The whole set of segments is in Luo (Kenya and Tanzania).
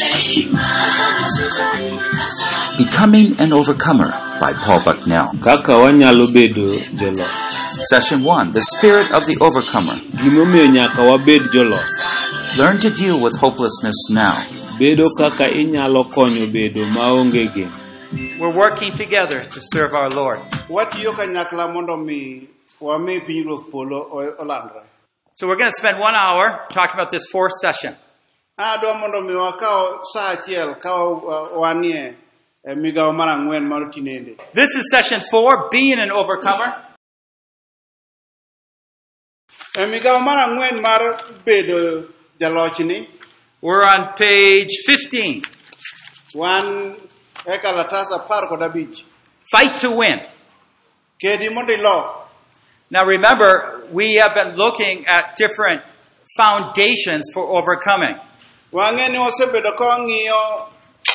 Becoming an Overcomer by Paul Bucknell. Kaka wanyalo bedo joloch. Session 1, The Spirit of the Overcomer. Gimomiyo nyaka wabed joloch. Learn to deal with hopelessness now. Bedo kaka inyalo konyo bedo maonge geno. We're working together to serve our Lord. Watiyo kanyakla mondo mi wami pinyruoth polo olandre. So we're going to spend 1 hour talking about this fourth session. Adwa mondo mi wakaw saa achiel ka wanie migawo mar ang'wen mar tinende. This is session 4, being an overcomer. Migawo mar ang'wen mar bedo jalochni. We're on page 15. Wan e kalatas 15. Fight to win. Kedi mondo ilo. Now remember, we have been looking at different foundations for overcoming. Wang'e ni wasebedo ka wang'iyo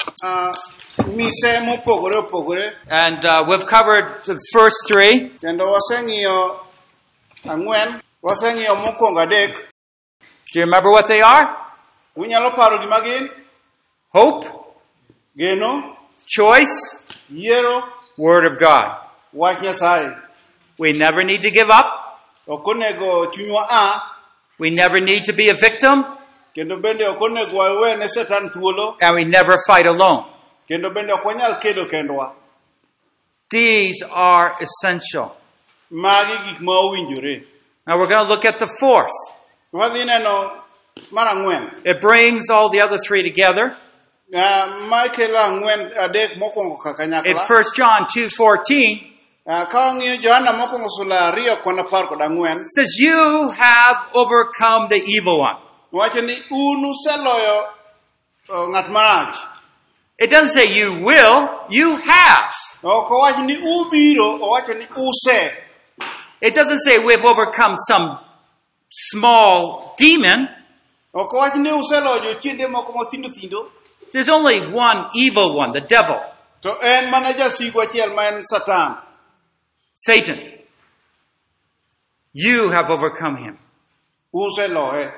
mise mopogore opogore. And we've covered the first 3. Kendo waseng'iyo ang'wen. Waseng'iyo mokwongo adek. Do you remember what they are? Unyalo paro gima gin? Hope, Geno, choice, yiero, Word of God. wach Nyasaye. We never need to give up. Ok onego chunywa a. We never need to be a victim. Kendo bende ok onego wawe ne Satan thuolo. And we never fight alone. Kendo bende ok wanyal kedo kendwa. These are essential. Magi gik ma owinjore. Now we're going to look at the 4th. Wadhi neno mar ang'wen. It brings all the other 3 together. Ma kelo ang'wen adek mokwongo ka In kanyakla. 1 John 2:14, Ka wang'iyo Johana mokwongo sula 2:14 it says, you have overcome the evil one. wacho ni un useloyo ng'at marach. It doesn't say you will, you have. Ok owacho ni ubiro, owacho ni use. It doesn't say we've overcome some small demon. Ok owacho ni useloyo chiende moko mathindo thindo. There's only one evil one, the devil, To en mana jasigu achiel ma en Satan. Satan. You have overcome him. Useloye.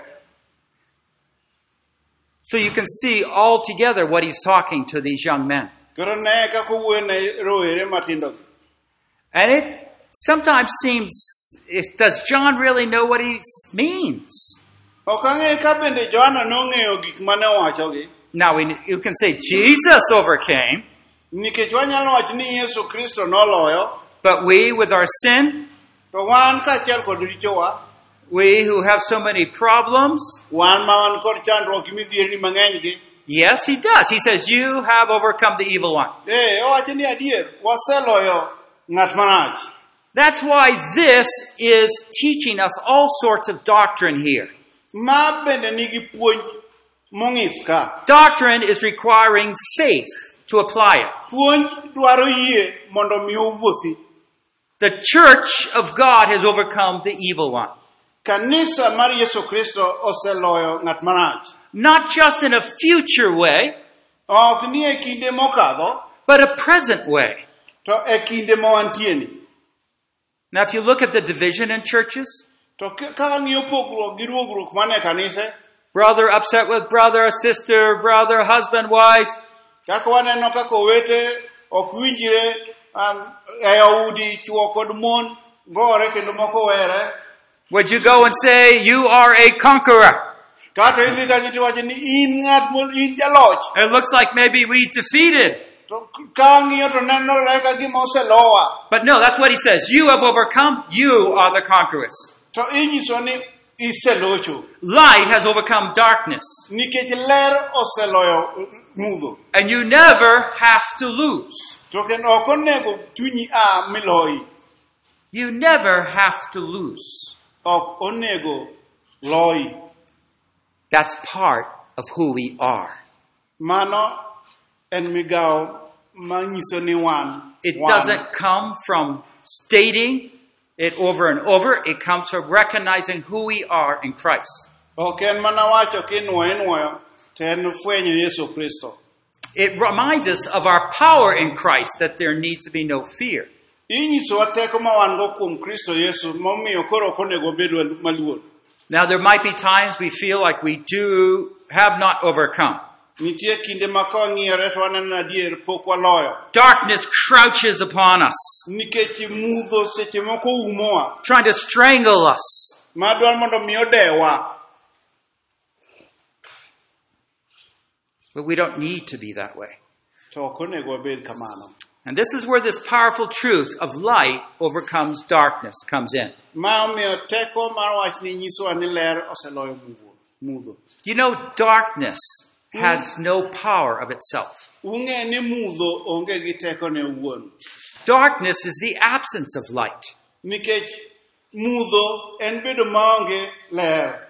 So you can see all together what he's talking to these young men. Koro ne kaka owuoyo ne rowere matindo. And it sometimes seems, does John really know what he means? Ok ang'e ka bende Johana nong'eyo gik mane owachogi. Now you can say Jesus overcame, Nikech wanyalo wacho ni Yesu Kristo noloyo. but we with our sin, To wan kaachiel kod richowa. we who have so many problems, Wan ma wan kod chandruok gi midhierni mang'eny gi. yes, he does. He says, you have overcome the evil one. Owacho ni adier. Waseloyo ng'at marach. That's why this is teaching us all sorts of doctrine here. Ma bende nigi puonj mong'ith ka. Doctrine is requiring faith to apply it. Puonj dwaro yie mondo mi owuothi. The church of God has overcome the evil one. Kanisa mar Yesu Kristo oseloyo ng'at marach. Not just in a future way, Ok ni e kinde mokadho, but a present way. to e kinde ma wantieni. Now, if you look at the division in churches, To ka wang'iyo pogruok gi ruogruok mane e kanise, brother upset with brother, sister, brother, husband, wife, kaka waneno kaka owete ok winjire e udi chwo kod mon gore kendo moko were. would you go and say, you are a conqueror? Kata idhi kanyo tiwacho ni in in jaloch. It looks like maybe we defeated. To ka wang'iyo to nenore ka gima oselowa. But no, that's what he says. You have overcome. You are the conquerors. To inyiso ni iselocho. Light has overcome darkness. Nikech ler oseloyo mudho. And you never have to lose. To kendo ok onego chunyi miloyi. You never have to lose. Ok onego loyi. That's part of who we are. Mano en migawo manyiso ni wan. It doesn't come from stating it over and over. It comes from recognizing who we are in Christ. Ok en mana wacho kinuoyo to en fwenyo Yesu Kristo. It reminds us of our power in Christ, that there needs to be no fear. Inyisowa teko ma wan go kuom Kristo Yesu momiyo koro ok onego bedwa maluor. Now, there might be times we feel like we have not overcome. Nitie kinde ma ka wang'iyore to waneno adier pok waloyo. Darkness crouches upon us, Nikech mudho seche moko umowa. trying to strangle us. Ma dwaro mondo mi odewa. But we don't need to be that way. To ok onego wabed kamano. And this is where this powerful truth of light overcomes darkness comes in. Ma omiyo teko mar wachni nyisowa ni ler oseloyo mudho. You know, darkness has no power of itself. Ung'e ni mudho onge gi teko ne owuon. Darkness is the absence of light. Nikech mudho en bedo maonge ler.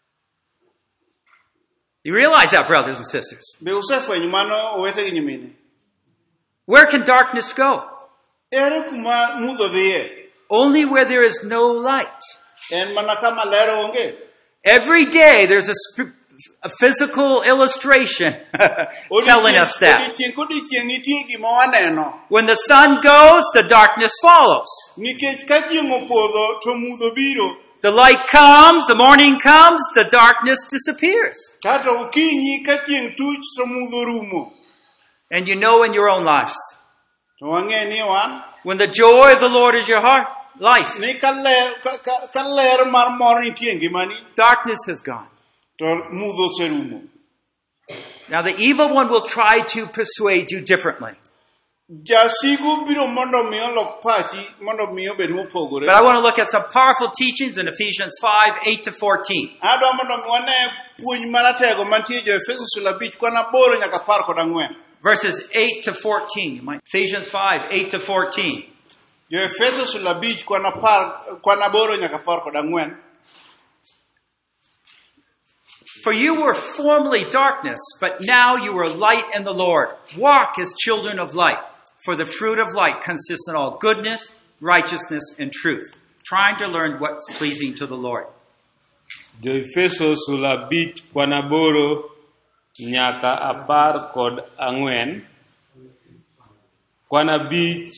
You realize that, brothers and sisters? Be usefwenyo mano owete gi nyimine. Where can darkness go? Ere kuma mudho dhiye? Only where there is no light. En mana kama ler onge. Every day there's a physical illustration telling us that. Odiechieng' nitie gima waneno. When the sun goes, the darkness follows. Nikech ka chieng' opodho to mudho biro. The light comes, the morning comes, the darkness disappears. Kata okinyi ka chieng' tuch to mudho rumo. And you know in your own lives, To wang'e ni wan when the joy of the Lord is your heart, life, ni ka ler mar mor nitie e ngimani darkness has gone. to mudho oserumo. Now the evil one will try to persuade you differently. Jasigu biro mondo mi olok pachi mondo mi obed mopogore. But I want to look at some powerful teachings in Ephesians 5:8-14. Adwa mondo mi wane puonj maratego mantie jo Efeso sura 5 kwana 8 nyaka 14. Verses 8-14. You might Ephesians 5:8-14. Jo Efeso sura 5 kwana 8 nyaka 14. For you were formerly darkness, but now you are light in the Lord. Walk as children of light. For the fruit of light consists in all goodness, righteousness, and truth, trying to learn what's pleasing to the Lord. Jo Efeso sura 5 kwana 8 nyaka 14. Kwana 5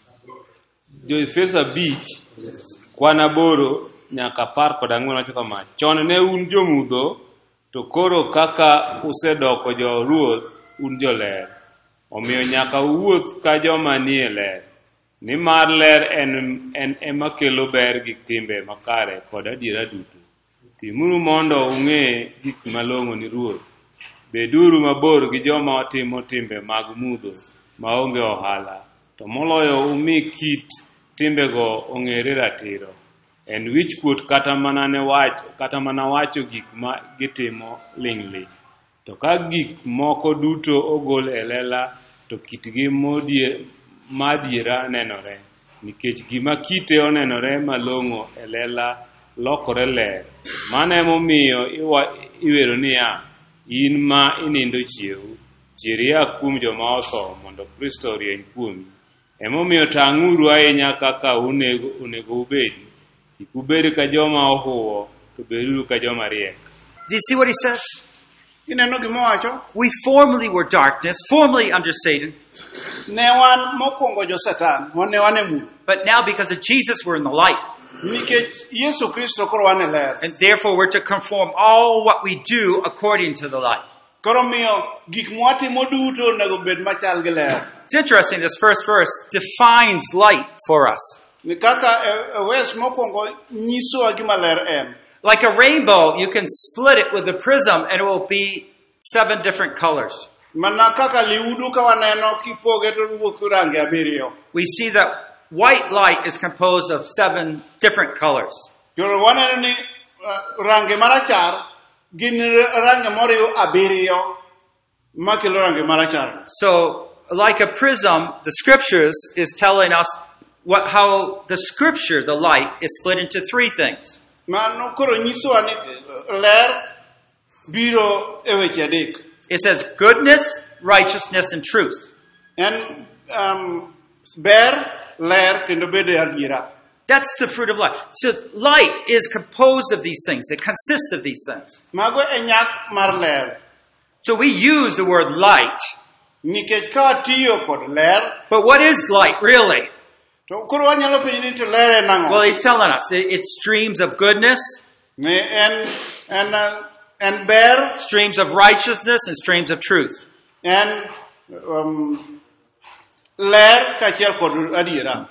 Jo Efeso 5 kwana 8 nyaka 14 wacho kama: Chon ne un jomudho, to koro kaka usedoko jo ruoth un joler. Omiyo nyaka uwuoth ka joma nie ler. Nimar ler en ema kelo ber gi timbe makare kod adiera duto. Timuru mondo ung'e gik malong'o ni ruoth. Beduru mabor gi joma timo timbe mag mudho maonge ohala. To moloyo umi kit timbego ong'ere ratiro. En wichkuot kata mana wacho gik ma gitimo lingli. To ka gik moko duto ogol e lela, to kitgi madiera nenore. Nikech gima kite onenore malong'o e lela lokore ler. Mano emomiyo iwero niya, in ma inindo chiew, chiria kuom joma otho mondo Kristo orieny kuomi. Emomiyo tang'uru ahinya kaka onego ubedi. Ubedi ka joma ohuwo, to beduru ka joma riek. Do you see what he says? Ineno gima wacho? We formerly were darkness, formerly under Satan. Ne wan mokwongo jo Satan, ne wan e mudho. But now because of Jesus, we're in the light. Nikech Yesu Kristo koro wan e ler. And therefore we're to conform all what we do according to the light. Koro miyo gik mwatimo duto onego bed machal gi ler. It's interesting, this first verse defines light for us. Ni kaka wes mokwongo nyisowa gima ler en. Like a rainbow, you can split it with a prism and it will be 7 different colors. Mana kaka liudu ka waneno kipoge to wuok rangi 7. We see that white light is composed of 7 different colors. Koro waneno ni rangi marachar gin rangi moriw 7 makelo rangi marachar. So, like a prism, the scriptures is telling us how the scripture, the light, is split into 3 things. Mano koro nyisowa ni ler biro e weche 3. It says goodness, righteousness, and truth. En ber, ler, kendo bedo adiera. That's the fruit of light. So light is composed of these things. It consists of these things. Mago e nyak mar ler. So we use the word light. Nikech ka tiyo kod ler. But what is light, really? To koro wanyalo penjo ni to ler en ang'o? Well, he's telling us it's streams of goodness. Ne en En ber, streams of righteousness and streams of truth. en ler kaachiel kod adiera.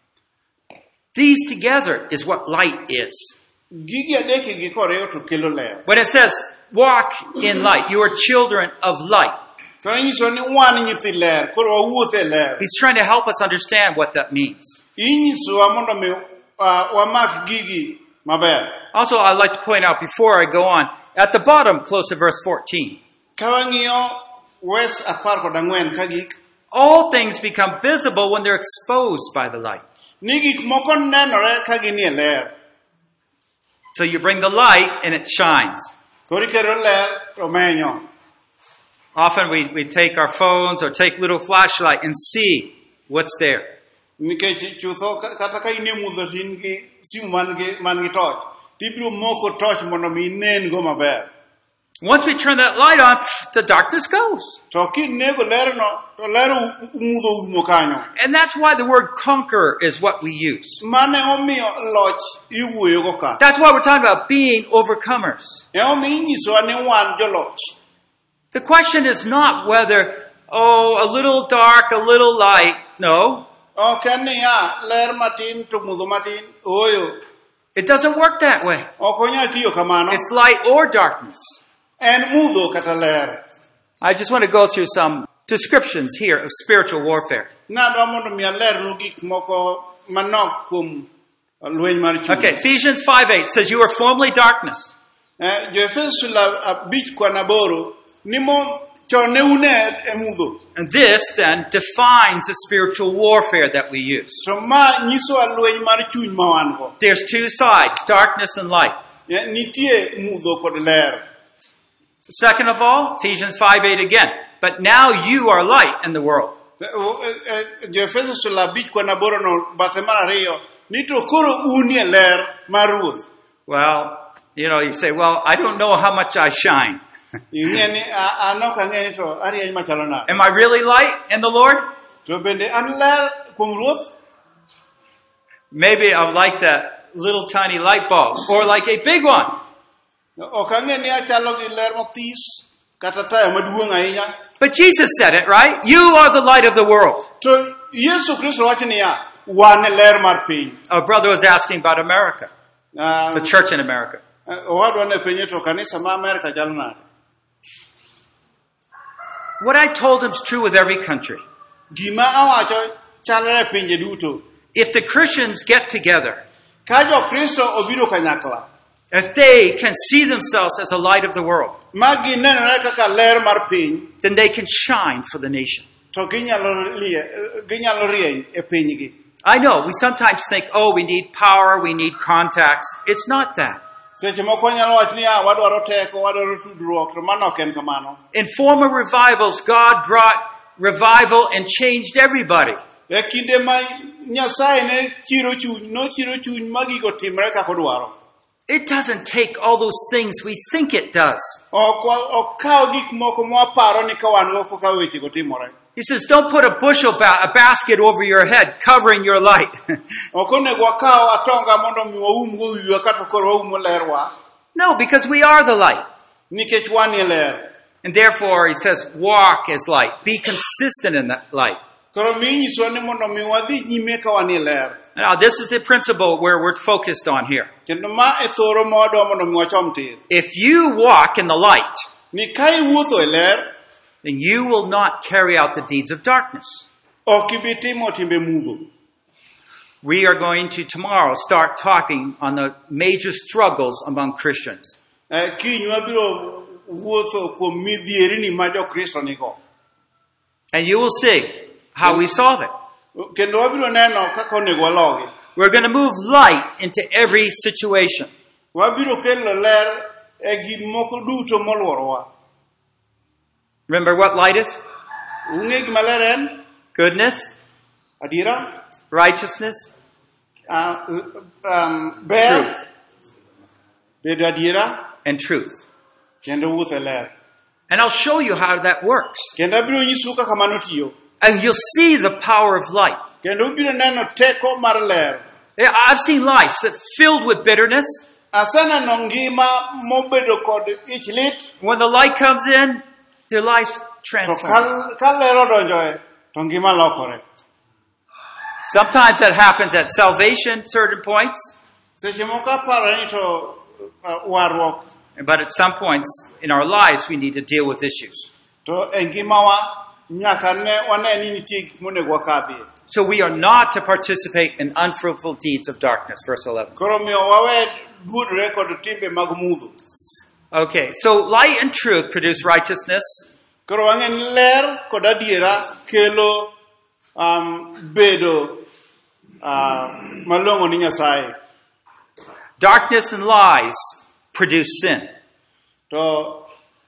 These together is what light is. Gigi adekgi koriw to kelo ler. When it says, walk in light, you are children of light. To inyiso ni wan nyithi ler, koro wawuotho e ler. He's trying to help us understand what that means. Inyisowa mondo mi wamak gigi maber. Also, I'd like to point out before I go on, at the bottom, close to verse 14, Ka wang'iyo wes 14 kagik, all things become visible when they're exposed by the light. ni gik moko nenore ka ginie ler. So you bring the light and it shines. Koro ikelo ler to menyo. Often we take our phones or take little flashlight and see what's there. Nikech chutho kata ka in e mudho to in gi simu man gi torch, tibiro moko torch mondo mi inen go maber. Once we turn that light on, the darkness goes. To kinego lerno, to ler mudho umo kanyo. And that's why the word conquer is what we use. Mane omiyo loch iwuoyo go ka. That's why we're talking about being overcomers. E omiyo inyisowa ni wan joloch. The question is not whether, a little dark, a little light. No. Ok en niya, ler matin to mudho matin, oyo. It doesn't work that way. Ok onyal tiyo kamano. It's light or darkness. En mudho kata ler. I just want to go through some descriptions here of spiritual warfare. Nadwa mondo mi alernu gik moko manok kuom lweny mar chuny. Okay, Ephesians 5:8 says, you were formerly darkness. Jo-Efeso 5:8 ni mo chon ne un e mudho. And this then defines the spiritual warfare that we use. To ma nyisowa lweny mar chuny ma wan go. There's two sides, darkness and light. Nitie mudho kod ler. Second of all, Ephesians 5:8 again. But now you are light in the world. Jo-Efeso 5:8 no bathe mar ariyo ni to koro unie ler mar Ruoth. Well, you say, I don't know how much I shine. Ing'e ni an ok ang'e ni to arieny machalo nade. Am I really light in the Lord? To bende an ler kuom Ruoth? Maybe I'm like that little tiny light bulb or like a big one. Ok ang'e ni achalo gi ler mathis kata taya maduong' ahinya. But Jesus said it, right? You are the light of the world. To Yesu Kristo wacho niya, wan e ler mar piny. A brother was asking about America, the The church in America. owadwa ne penje to kanisa ma Amerika chalo nade. What I told him is true with every country. Gima awacho chalre e pinje duto. If the Christians get together, Ka jo-Kristo obiro kanyakla, if they can see themselves as a light of the world, ma ginenore kaka ler mar piny, then they can shine for the nation. to ginyalo rieny e pinygi. I know, we sometimes think, we need power, we need contacts. It's not that. Seche moko wanyalo wacho ni wadwaro teko, wadwaro tudruok, to mano ok en kamano. In former revivals, God brought revival and changed everybody. E kinde ma Nyasaye ne chiro chuny ma gigo timre kaka odwaro. It doesn't take all those things we think it does. Ok kaw gik moko mwaparo ni ka wan go koka wechego timore. He says, don't put a a basket over your head covering your light. Ok onego wakaw atonga mondo mi waumgo wiwa kata koro waumo lerwa, No, because we are the light. nikech wan e ler. And therefore, he says, walk as light. Be consistent in that light. Koro mi inyisowa ni mondo mi wadhi nyime ka wan e ler. Now, this is the principle where we're focused on here. Kendo ma e thoro mawadwa mondo mi wachom tir. If you walk in the light, Ni ka iwuotho e ler, then you will not carry out the deeds of darkness. ok ibi timo timbe mudho. We are going to tomorrow start talking on the major struggles among Christians. Kiny wabiro wuotho kuom midhierni ma jo-Kristo nigo. And you will see how we solve it. Kendo wabiro neno kaka onego walogi. We're going to move light into every situation. Wabiro kelo ler e gik moko duto moluorowa. Remember what light is? Ung'e gima ler en? Goodness, Adiera, righteousness, ber, bedo adiera, and truth. kendo wuotho e ler. And I'll show you how that works. Kendo abiro nyisu kaka mano tiyo. And you'll see the power of light. Kendo ubiro neno teko mar ler. I've seen lives that filled with bitterness. Aseneno ngima mobedo kod ich lit, When the light comes in, their lives to transform. ka lero donjoe, to ngima lokore. Sometimes that happens at salvation, certain points, Seche moko aparo ni to warruok, but at some points in our lives we need to deal with issues. to e ngimawa nyaka ne wane ni nitie gik monego wakadhie. So we are not to participate in unfruitful deeds of darkness, verse 11. Koro miyo wawe gudre kod timbe mag mudho. Okay, so light and truth produce righteousness, Koro wang'e ni ler kod adiera kelo bedo malong'o ni Nyasaye. darkness and lies produce sin. To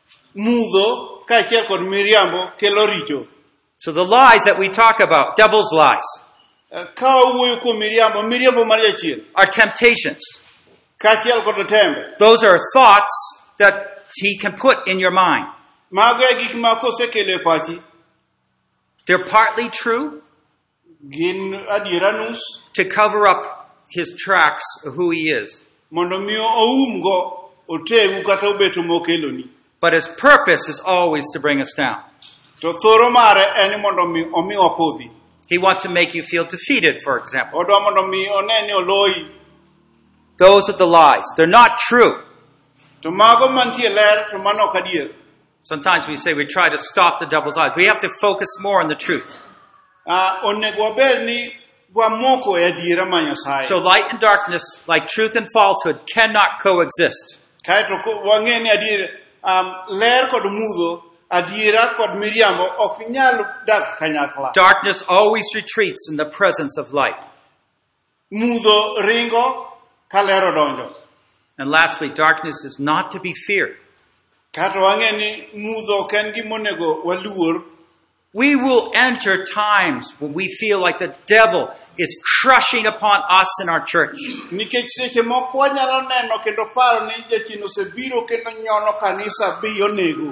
mudho kaachiel kod miriambo kelo richo. So the lies that we talk about, devil's lies, Ka wawuoyo kuom miriambo mar jachien, are temptations. kaachiel kod tembe. Those are thoughts that he can put in your mind. Mago e gik ma kosekelo e pachi, They're partly true gin adiera nus, to cover up his tracks of who he is. mondo miyo oumgo otegu kata obeto mokeloni. But his purpose is always to bring us down. To thoro mare en ni mondo omi wapodhi. He wants to make you feel defeated, for example. Odwa mondo omi one ni oloyi. Those are the lies. They're not true. To mago mantie ler to mano ok adier. Sometimes we say we try to stop the devil's lies. We have to focus more on the truth. Onego wabed ni wamoko e adiera ma Nyasaye. So light and darkness, like truth and falsehood, cannot coexist. Kaeto wang'e ni adier, ler kod mudho, adiera kod miriambo ok nyal dak kanyakla. Darkness always retreats in the presence of light. Mudho ringo ka ler odonjo. And lastly, darkness is not to be feared. Kaeto wang'e ni mudho ok en gima onego waluor. We will enter times when we feel like the devil is crushing upon us in our church. Nikech seche moko wanyalo neno kendo paro ni jachien osebiro kendo nyono kanisa bi onego.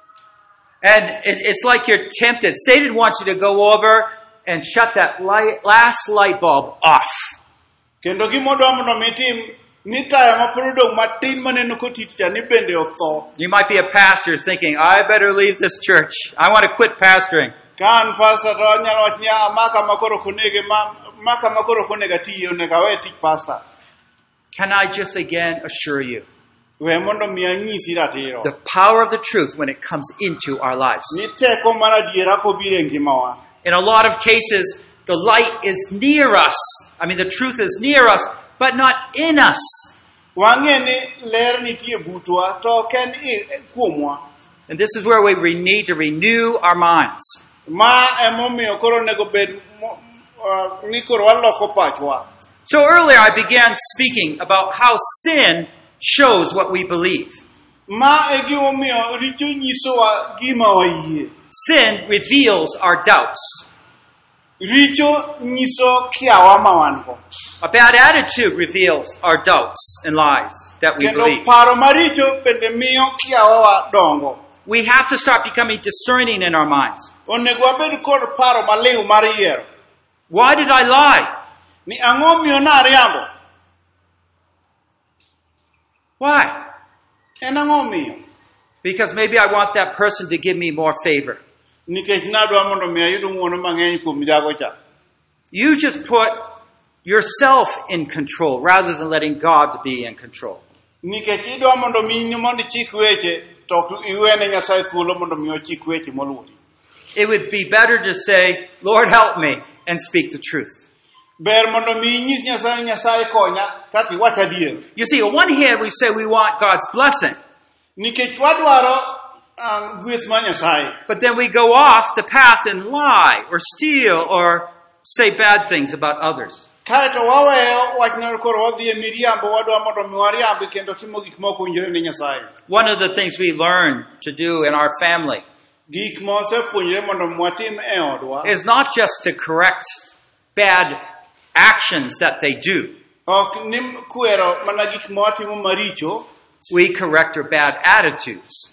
And it's like you're tempted. Satan wants you to go over and shut that last light bulb off. Kendo gimodwa mondo mitim ni taya ma pod odong' matin maneno kotich cha ni bende otho. You might be a pastor thinking, I better leave this church. I want to quit pastoring. Ka an pastor to anyalo wacho ni maka makoro konega tiyo onego awe tich pastor. Can I just again assure you, We mondo mi anyisi ratiro. the power of the truth when it comes into our lives. Ni teko mar adiera kobiro e ngimawa. In a lot of cases, the light is near us. I mean, the truth is near us, but not in us. Wang'e ni ler nitie butwa to ok en kuomwa. And this is where we need to renew our minds. Ma emomiyo koro onego bed ni koro waloko pachwa. So earlier I began speaking about how sin shows what we believe. Ma e gimomiyo richo nyisowa gima wayie. Sin reveals our doubts. Richo nyiso kiawa ma wan go. A bad attitude reveals our doubts and lies that we Kendo believe. paro maricho bende miyo kiawa wa dongo. We have to start becoming discerning in our minds. Onego wabed kod paro maliw mar yiero. Why did I lie? Ni ang'o miyo nariambo? Why? En ang'o miyo? Because maybe I want that person to give me more favor. Nikech nadwa mondo mi ayud ng'wono mang'eny kuom jago cha. You just put yourself in control rather than letting God be in control. Nikech idwa mondo mi mondo ichik weche to ok iwene Nyasaye thuolo mondo mi ochik weche moluori. It would be better to say, Lord, help me, and speak the truth. Ber mondo mi inyis Nyasaye Nyasaye konya kata iwach adier. You see, on one hand, we say we want God's blessing, Nikech wadwaro gweth mar Nyasaye. but then we go off the path and lie or steal or say bad things about others. Kaeto waweyo wachno koro wadhi e miriambo wadwa mondo mi wariambi kendo timo gik moko winjore ne Nyasaye. One of the things we learn to do in our family Gik mosepuonjore mondo mi watim e odwa. is not just to correct bad actions that they do. Ok ni kwero mana gik mawatimo maricho. We correct their bad attitudes.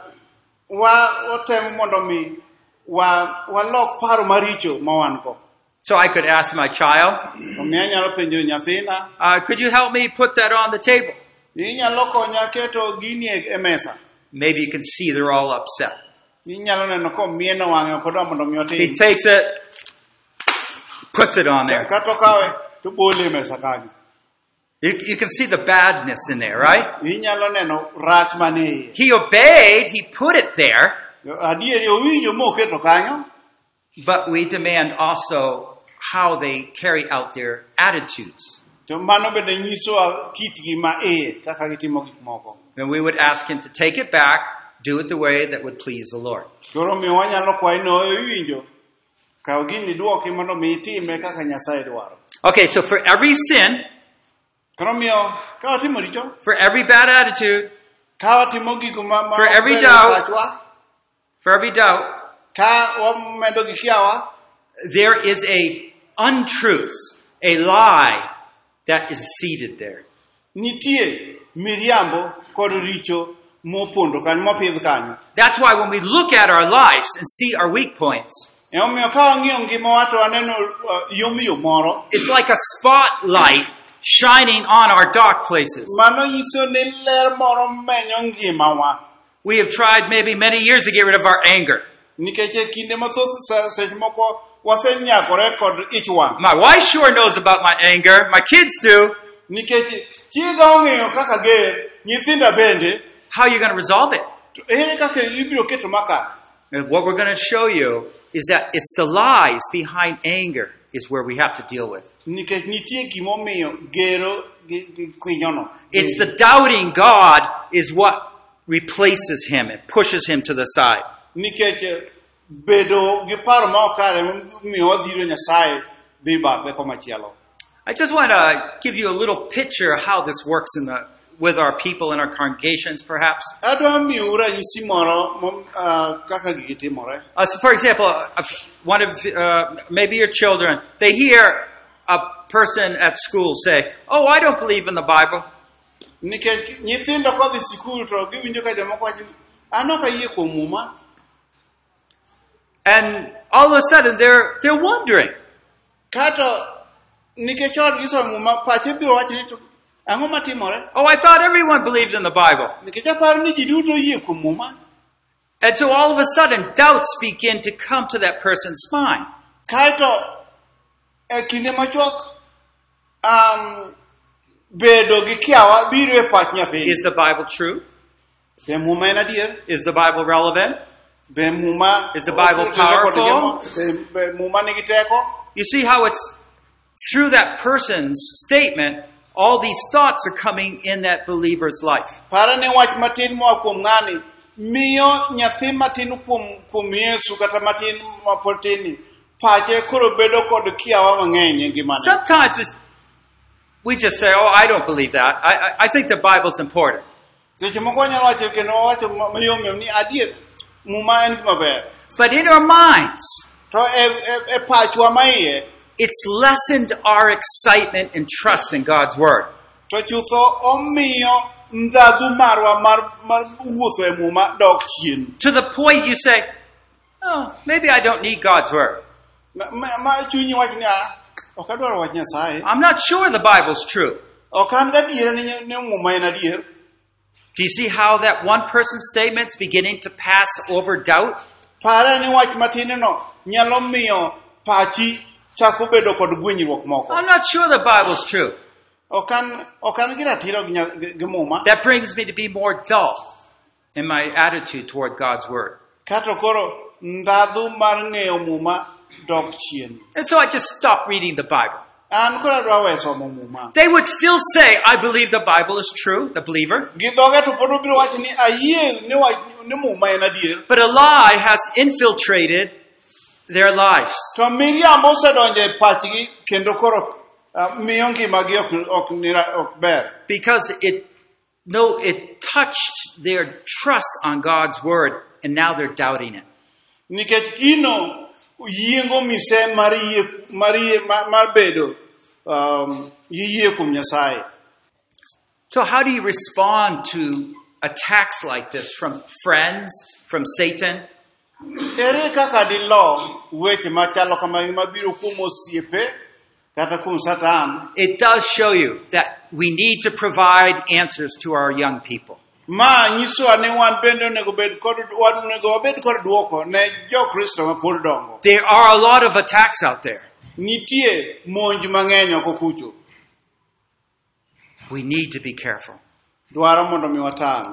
Watemo mondo mi walok paro maricho ma wan go. So I could ask my child, Omiyo anyalo penjo nyathina, could you help me put that on the table? inyalo konya keto gini e mesa. Maybe you can see they're all upset. Inyalo neno komieno wang'e ok odwa mondo omi He otim. takes it, puts it on there. Kata okawe to bole e mesa kanyo. You can see the badness in there, right? Inyalo neno rach mane iye. He obeyed, he put it there, Adieri owinjo moketo kanyo, but we demand also how they carry out their attitudes. to mano bende nyisowa kitgi ma iye kaka gitimo gik moko. And we would ask him to take it back, do it the way that would please the Lord. Koro omiyo wanyalo kwaye no iwinjo, kaw gini duoki mondo mi itime kaka Nyasaye dwaro. Okay, so for every sin, Koro omiyo ka watimo richo, for every bad attitude, ka watimo gigo ma For every ok ber e doubt. pachwa, for every doubt, ka wamedo gi kiawa, there is a untruth, a lie that is seated there. nitie miriambo kod richo mopondo kanyo, mopidh kanyo. That's why when we look at our lives and see our weak points, Omiyo ka wang'iyo ngimawa to waneno yomyom moro, it's like a spotlight shining on our dark places. mano nyiso ni ler moro menyo ngimawa. We have tried maybe many years to get rid of our anger. Nikech e kinde mathoth seche moko wasenyakore kod ich wang'. My wife sure knows about my anger. My kids do. Nikech chiega ong'eyo kaka ger, nyithinda bende, How are you going to resolve it? to ere kaka ibiro keto maka. And what we're going to show you is that it's the lies behind anger is where we have to deal with. Nikech nitie gimomiyo gero gi kwinyono. It's the doubting God is what replaces him and pushes him to the side. Nikech bedo gi paro ma ok kare miyo wadhiro Nyasaye dhi bathe komachielo. I just want to give you a little picture of how this works with our people in our congregations, perhaps. Adwa miyo ranyisi moro kaka gigi timore. So for example, one of maybe your children, they hear a person at school say, "Oh, I don't believe in the Bible." Nikech nyithindo kodhi sikul to giwinjo ka jomoko wacho ni, an ok ayie kuom muma. And all of a sudden they're wondering, Kato nikech odgi somo muma, pache biro wacho ni to ang'o matimore? "Oh, I thought everyone believed in the Bible." Nikech aparo ni ji duto yie kuom muma. And so all of a sudden doubts begin to come to that person's mind. Kaeto e kinde machuok bedo gi kiawa biro e pach nyathini. Is the Bible true? Be muma en adier? Is the Bible relevant? Be muma Is the Bible powerful? Be muma nigi teko? You see how it's through that person's statement, all these thoughts are coming in that believer's life. Para ni wach matin moa kuom ng'ani miyo nyathi matin kuom Yesu kata matin mapotini pache koro bedo kod kiawa mang'eny e ngimane. Sometimes we just say, "Oh, I don't believe that. I think the Bible's important." Seche moko wanyalo wacho kendo wawacho mayomyom ni adier muma en gima ber. But in our minds, To e pachwa maiye it's lessened our excitement and trust in God's Word. to chutho omiyo ndhadhu marwa mar wuotho e muma dok chien. To the point you say, "Oh, maybe I don't need God's Word. Ma chunyi wach ni ok adwaro wach Nyasaye. I'm not sure the Bible's true." Ok an gadiera ni muma en adier. Do you see how that one person's statement's beginning to pass over doubt? Para ni wach matineno nyalo miyo pachi chako bedo kod gwenyruok moko. I'm not sure the Bible's true. Ok an gi ratiro gi muma. That brings me to be more dull in my attitude toward God's Word. Kato koro ndhadhu mar ng'eyo muma dok chien. And so I just stopped reading the Bible. An koro adwa we somo muma. They would still say, "I believe the Bible is true," the believer. Gi dhoge to pod obiro wacho ni ayie ni muma en adier. But a lie has infiltrated their lives. To miriambo osedonjo e pachgi kendo koro miyo ngimagi ok ber. Because it touched their trust on God's Word, and now they're doubting it. Nikech gino yiengo mise mar bedo yie kuom Nyasaye. So how do you respond to attacks like this from friends, from Satan? Ere kaka dilo weche machalo kamagi mabiro kuom osiepe kata kuom Satan, it does show you that we need to provide answers to our young people. ma nyisowa ni wan bende onego wabed kod dwoko ne jokristo ma pod dongo. There are a lot of attacks out there. Nitie monj mang'eny oko kucho. We need to be careful. Dwaro mondo mi watang'.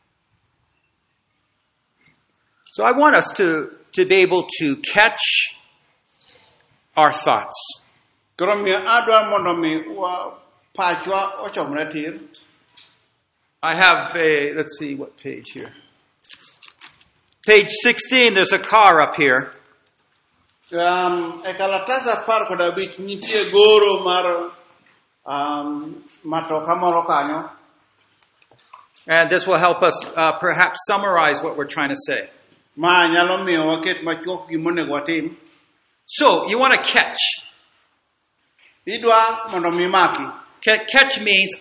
So I want us to be able to catch our thoughts. Koro mi adwaro mondo mi pachwa ochomre tir. I have let's see what page here. Page 16, there's a car up here. E kalatas 15 nitie goro mar matoka moro kanyo. And this will help us perhaps summarize what we're trying to say. Ma nyalo miyo waket machuok gimonego watim. So, you want to catch. Idwa mondo mi maki. Catch means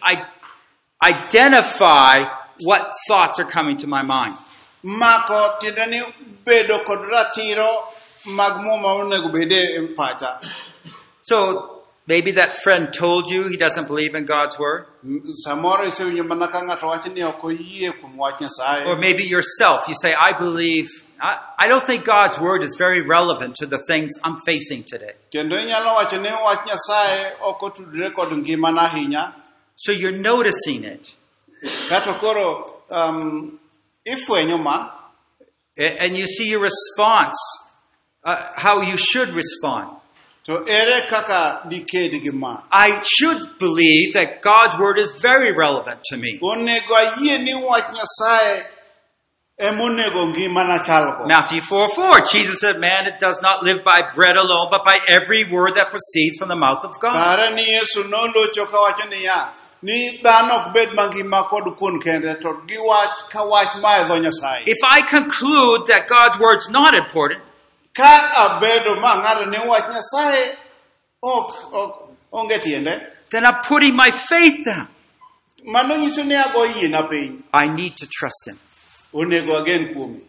identify what thoughts are coming to my mind. Mako tiende ni bedo kod ratiro mag muma onego bede e pacha. So, maybe that friend told you he doesn't believe in God's word. Samoro isewinjo mana ka ng'ato wacho ni ok oyie kuom wach Nyasaye. Or maybe yourself, you say, I don't think God's word is very relevant to the things I'm facing today. Kendo inyalo wacho ni wach Nyasaye ok otudore kod ngimana ahinya. So you're noticing it. Kata koro ifwenyo ma. And you see your response, how you should respond. To ere kaka diked gi ma. I should believe that God's word is very relevant to me. Onego ayie ni wach Nyasaye emonego ngimana chalgo. Matthew 4:4, Jesus said, man, it does not live by bread alone, but by every word that proceeds from the mouth of God. Kare ni Yesu nolocho kawacho niya, ni dhano ok bed mangima kod kuon kende, to gi wach ka wach ma e dho Nyasaye. If I conclude that God's word's not important, Ka abedo ma ng'ado ni wach Nyasaye ok onge tiende, then I'm putting my faith down. mano nyiso ni ago yiena piny. I need to trust Him. Onego agen kuome.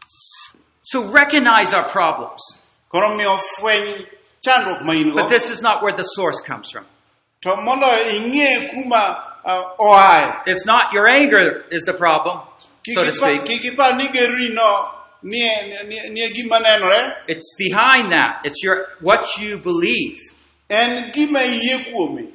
So recognize our problems. Koro miyo fweny chandruok ma in go. But this is not where the source comes from. To moloyo ing'e kuma oaye. It's not your anger is the problem, so to speak. Kik ipar ni gerino nie gima nenore. It's behind that. It's what you believe. En gima iyie kuome.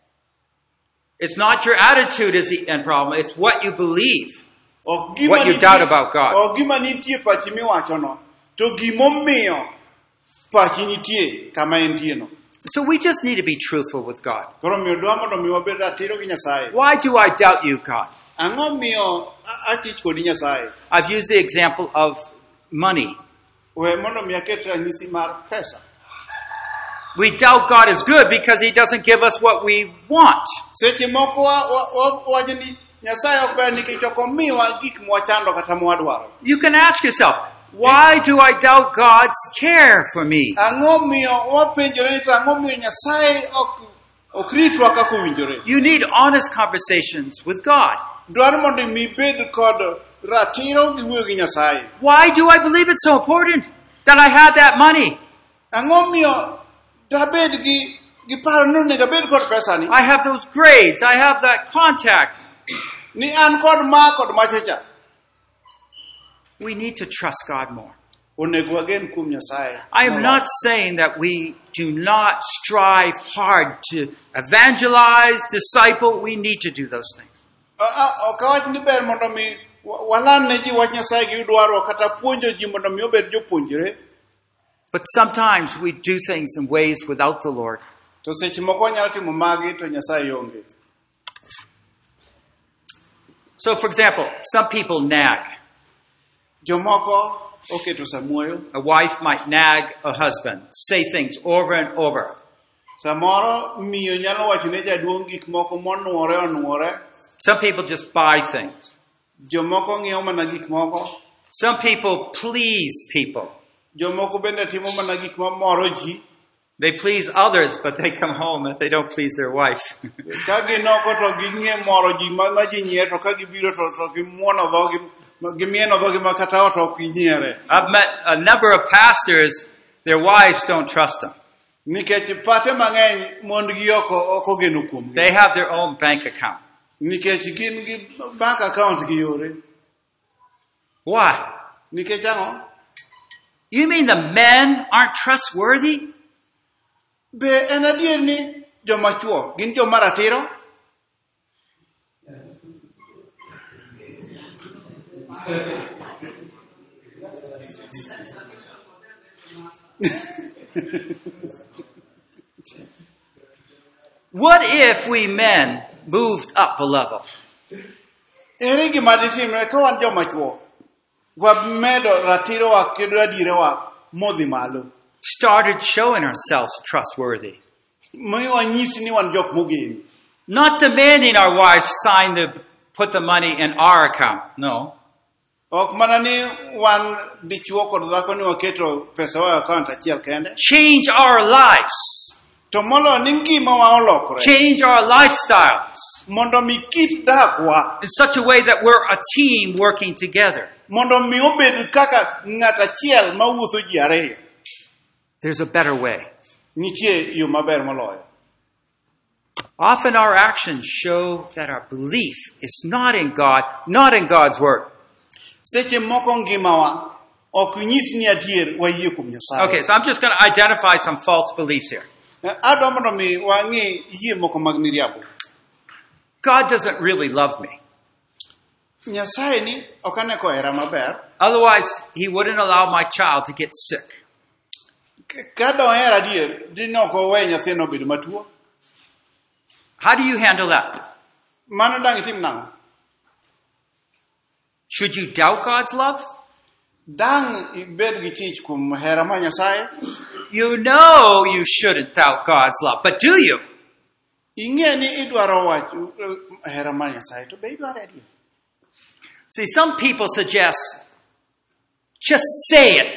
It's not your attitude is the end problem. It's what you believe. Ok gima What you doubt about God. Ok gima nitie pachi miwachono. To gimomiyo pachi nitie kama entie no. So we just need to be truthful with God. Koro miyo dwa mondo mi wabed ratiro gi Nyasaye. Why do I doubt you, God? Ang'o miyo achich kodi Nyasaye? I've used the example of money. We mondo mi aket ranyisi mar pesa. We doubt God is good because He doesn't give us what we want. Seche moko wacho ni Nyasaye ok ber nikech ok omiwa gik mwachando kata mwadwaro. You can ask yourself, why do I doubt God's care for me? Ang'o miyo wapenjore ni ang'o miyo Nyasaye ok ritwa kaka owinjore? You need honest conversations with God. Dwaro mondo mi bed kod ratiro gi wuoyo gi Nyasaye. Why do I believe it's so important that I have that money? Ang'o miyo dabed gi paro ni onego abed kod pesa ni? I have those grades. I have that contact. Ni an kod ma kod machacha. We need to trust God more. Onego agen kuom Nyasaye. I am not saying that we do not strive hard to evangelize, disciple. We need to do those things. Ok awach ni ber mondo mi walan ne ji wach Nyasaye gi dwaro kata puonjo ji mondo mi obed jopuonjre. But sometimes we do things in ways without the Lord. To seche moko nyalo timo magi to Nyasaye onge. So, for example, some people nag. Jomoko oketo samuoyo. A wife might nag a husband, say things over and over. Samoro miyo nyalo wacho ne jaduong' gik moko onuore. Some people just buy things. Jomoko ng'iewo mana gik moko. Some people please people. Jomoko bende timo mana gik mamoro ji. They please others, but they come home and they don't please their wife. Ka ginoko to ging'e moro ji ma ji nyiero to ka gibiro to gimuono dhogi gimieno dhogi ma kata ot ok ginyiere. I've met a number of pastors Their wives don't trust them. Nikech pache mang'eny mondgi ok ogeno kuomgi. They have their own bank account. Nikech gin gi bank account gi yore. Why? Nikech ang'o? You mean the men aren't trustworthy? Be en adier ni joma chuo gin joma ratiro? What if we men moved up a level? Ere gima ditimre ka wan joma chuo wamedo ratirowa kendo adirewa modhi malo. Started showing ourselves trustworthy. Miyo wanyisi ni wan jok mogeni. Not demanding our wives put the money in our account. No. Ok mana ni wan dichuo kod dhako ni waketo pesa wa account achiel kende. Change our lives. To molo ni ngima wa olokore. Change our lifestyles. Mondo mi kit dakwa. In such a way that we're a team working together. Mondo mi obed kaka ng'at achiel ma wuotho ji ariyo. There's a better way. Nitie yo maber moloyo. Often our actions show that our belief is not in God, not in God's word. Seche moko ngimawa ok nyis ni adier wayie kuom Nyasaye. Okay, so I'm just going to identify some false beliefs here. Adwa mondo mi wang'i yie moko mag miriambo. God doesn't really love me. Nyasaye ni ok ane kohera maber. Otherwise, he wouldn't allow my child to get sick. Ka dohera adier, dine ok owe nyathino bedo matuo. How do you handle that? Mano dang itim nang'o? Should you doubt God's love? Dang ibed gi tich kuom hera mar Nyasaye? You know you shouldn't doubt God's love, but do you? Ing'e ni idwaro wacho hera mar Nyasaye, to be idwaro adier. See, some people suggest, just say it.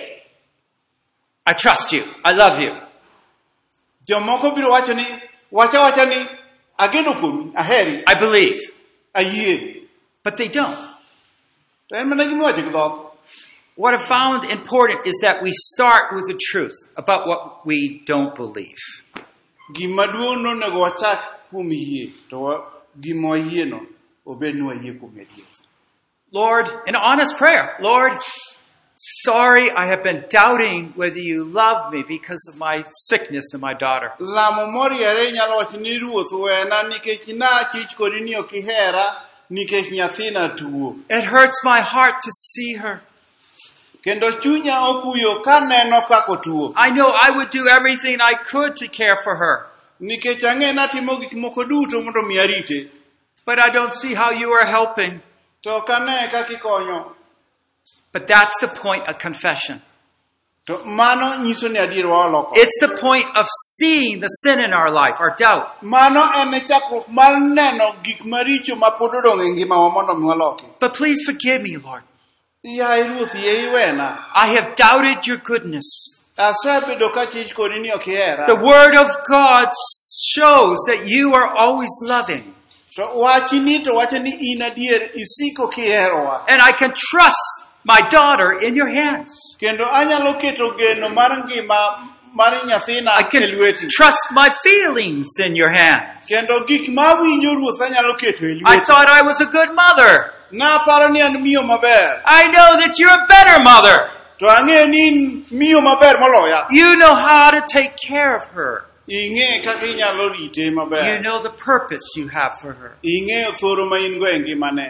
I trust you. I love you. Jomoko biro wacho ni, wacha ni, ageno kuomi, aheri, I believe. ayie. But they don't. To en mana gima wacho gi dhok. What I found important is that we start with the truth about what we don't believe. Gima duong' nonego wachak kuom yie, to gima wayieno obed ni wayie kuom adier. Lord, an honest prayer. Lord, sorry I have been doubting whether you love me because of my sickness and my daughter. Lamo moriere nyalo wacho ni Ruoth wena nikech nachich kodi ni ok ihera nikech nyathina tuo. It hurts my heart to see her. Kendo chunya okuyo kaneno kako tuo. I know I would do everything I could to care for her. Nikech ang'e natimo gik moko duto mondo mi arite. But I don't see how you are helping. To ok ane kaka ikonyo. But that's the point of confession. To mano nyiso ni adier wa oloko. It's the point of seeing the sin in our life, our doubt. Mano en chakruok mar neno gik maricho ma pod odong' e ngimawa mondo mi waloki. But please forgive me, Lord. Yaye Ruoth yie iwena. I have doubted your goodness. Asebedo kachich kodi ni ok ihera. The Word of God shows that you are always loving. To wachni to wacho ni in adier isiko kiherowa. And I can trust my daughter in your hands. Kendo anyalo keto geno mar ngima mar nyathina I e can lweti. trust my feelings in your hands. Kendo gik ma winjo Ruoth anyalo keto e I lweti. thought I was a good mother. Naparo ni an miyo maber. I know that you're a better mother. To ang'e ni in miyo maber moloya. You know how to take care of her. Ing'e kaka inyalo rite maber. You know the purpose you have for her. Ing'eyo thoro ma in go e ngimane.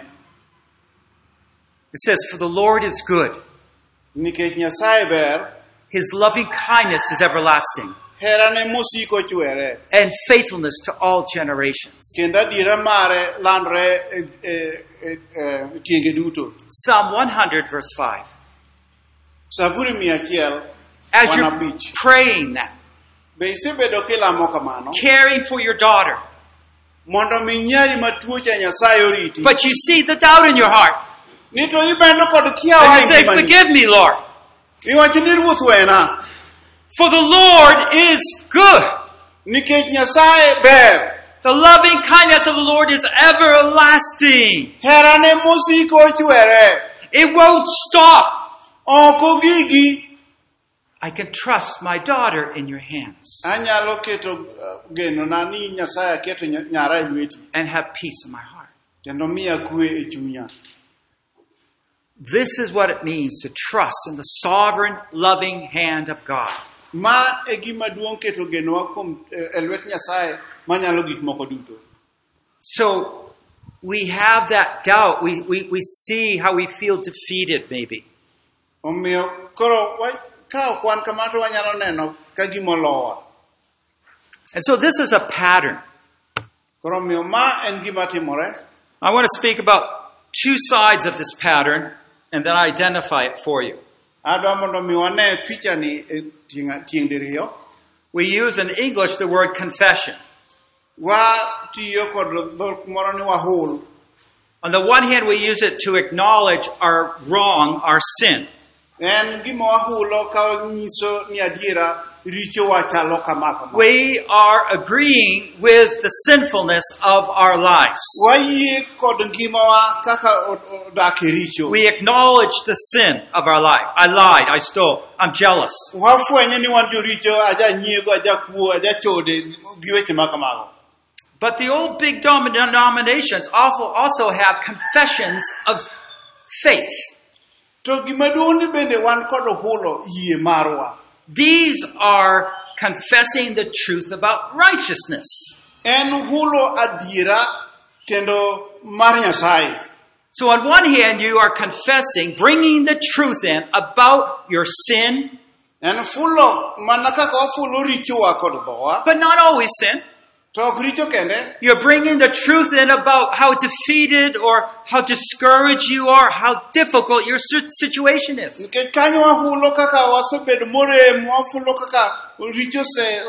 It says, for the Lord is good. Nikech Nyasaye ber, His loving kindness is everlasting, herane mosiko chwere. and faithfulness to all generations. Kendo adiera mare landre tienge duto. Psalm 100 verse 5. Zaburi 100, As you're wanabich. praying that, Be isebedo kilamo kamano, caring for your daughter, mondo mi nyari matuo cha Nyasaye oriti. but you see the doubt in your heart, Ni to ibendo kod and kiawa you say, e ngimani. forgive me, Lord, Iwacho ni Ruoth wena. for the Lord is good. Nikech Nyasaye ber. The loving kindness of the Lord is everlasting. Herane mosiko chwere. It won't stop. Ok ogigi. I can trust my daughter in your hands Anyalo keto geno na ni Nyasaye keto nyara e lweti and have peace in my heart. kendo miya kwe e chunya. This is what it means to trust in the sovereign, loving hand of God. Ma e gima duong' keto genowa kuom e lwet Nyasaye manyalo gik moko duto. So we have that doubt. We see how we feel defeated, maybe. Omiyo koro ka ok wan kamato wanyalo neno ka gima olowa. And so this is a pattern. Koro omiyo ma en gima timore. I want to speak about two sides of this pattern and then identify it for you. Adwa mondo mi wane picha ni tieng' diriyo. We use in English the word confession. Watiyo kod dhok moro ni wahul. On the one hand, we use it to acknowledge our wrong, our sin. En gima wahulo ka nyiso ni adiera richowa chalo kama. We are agreeing with the sinfulness of our lives. Wayie kod ngimawa kaka odak e richo. We acknowledge the sin of our life. I lied, I stole, I'm jealous. Wafwenyo ni wan joricho, aja nyiego, aja kuo, aja chode, gi weche ma kamago. But the old big denominations also have confessions of faith. To gima duong' ni bende wan kod hulo yie marwa. These are confessing the truth about righteousness. En hulo adiera kendo mar Nyasaye. So on one hand, you are confessing, bringing the truth in about your sin. En fulo mana kaka wafulo richowa kod dhowa. But not always sin. To ok richo kende. You're bringing the truth in about how defeated or how discouraged you are, how difficult your situation is. Nikech kanyo wahulo kaka wasebedo morem, wafulo kaka richo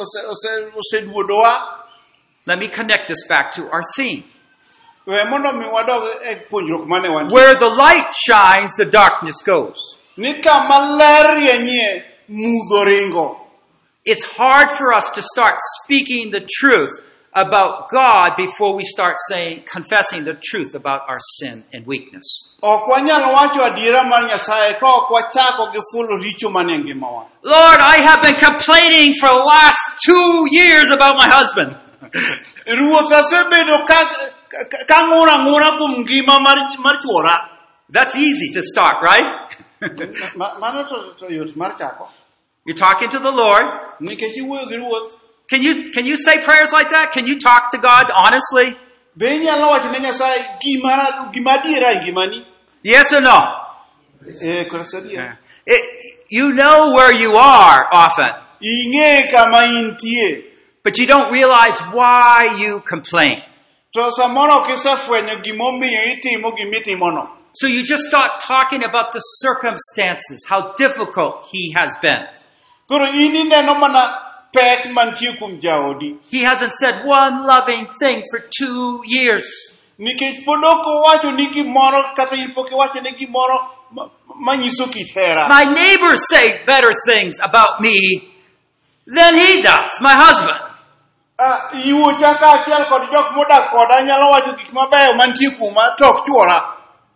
oseduodowa. Let me connect this back to our theme. We mondo mi wadog e puonjruok mane wan. Where the light shines, the darkness goes. Ni kama ler rienye, mudho ringo. It's hard for us to start speaking the truth about God before we start confessing the truth about our sin and weakness. Ok wanyalo wacho adiera mar Nyasaye ka ok wachako gi fulo richo mane e ngimawa. Lord, I have been complaining for the last 2 years about my husband. Ruoth asebedo ka ng'ura kuom ngima mar chuora. That's easy to start, right? Mano to yot mar chako. You're talking to the Lord. Nikech iwuoyo gi Ruoth. Can you say prayers like that? Can you talk to God honestly? Be inyalo wacho ne Nyasaye gima adiera e ngimani? Yes or no? Koso adiera. You know where you are often, Ing'e kama intie. but you don't realize why you complain. To samoro ok isefwenyo gimomiyo itimo gimitimono. So you just start talking about the circumstances, how difficult he has been. Koro in ineno mana pek mantie kuom jaodi. He hasn't said one loving thing for 2 years. Nikech pod ok owacho ni gimoro kata in pok iwacho ni gimoro manyiso kit hera. My neighbors say better things about me than he does, my husband. Iwuocha ka achiel kod jok modak koda nyalo wacho gik mabeyo mantie kuma to ok chuora.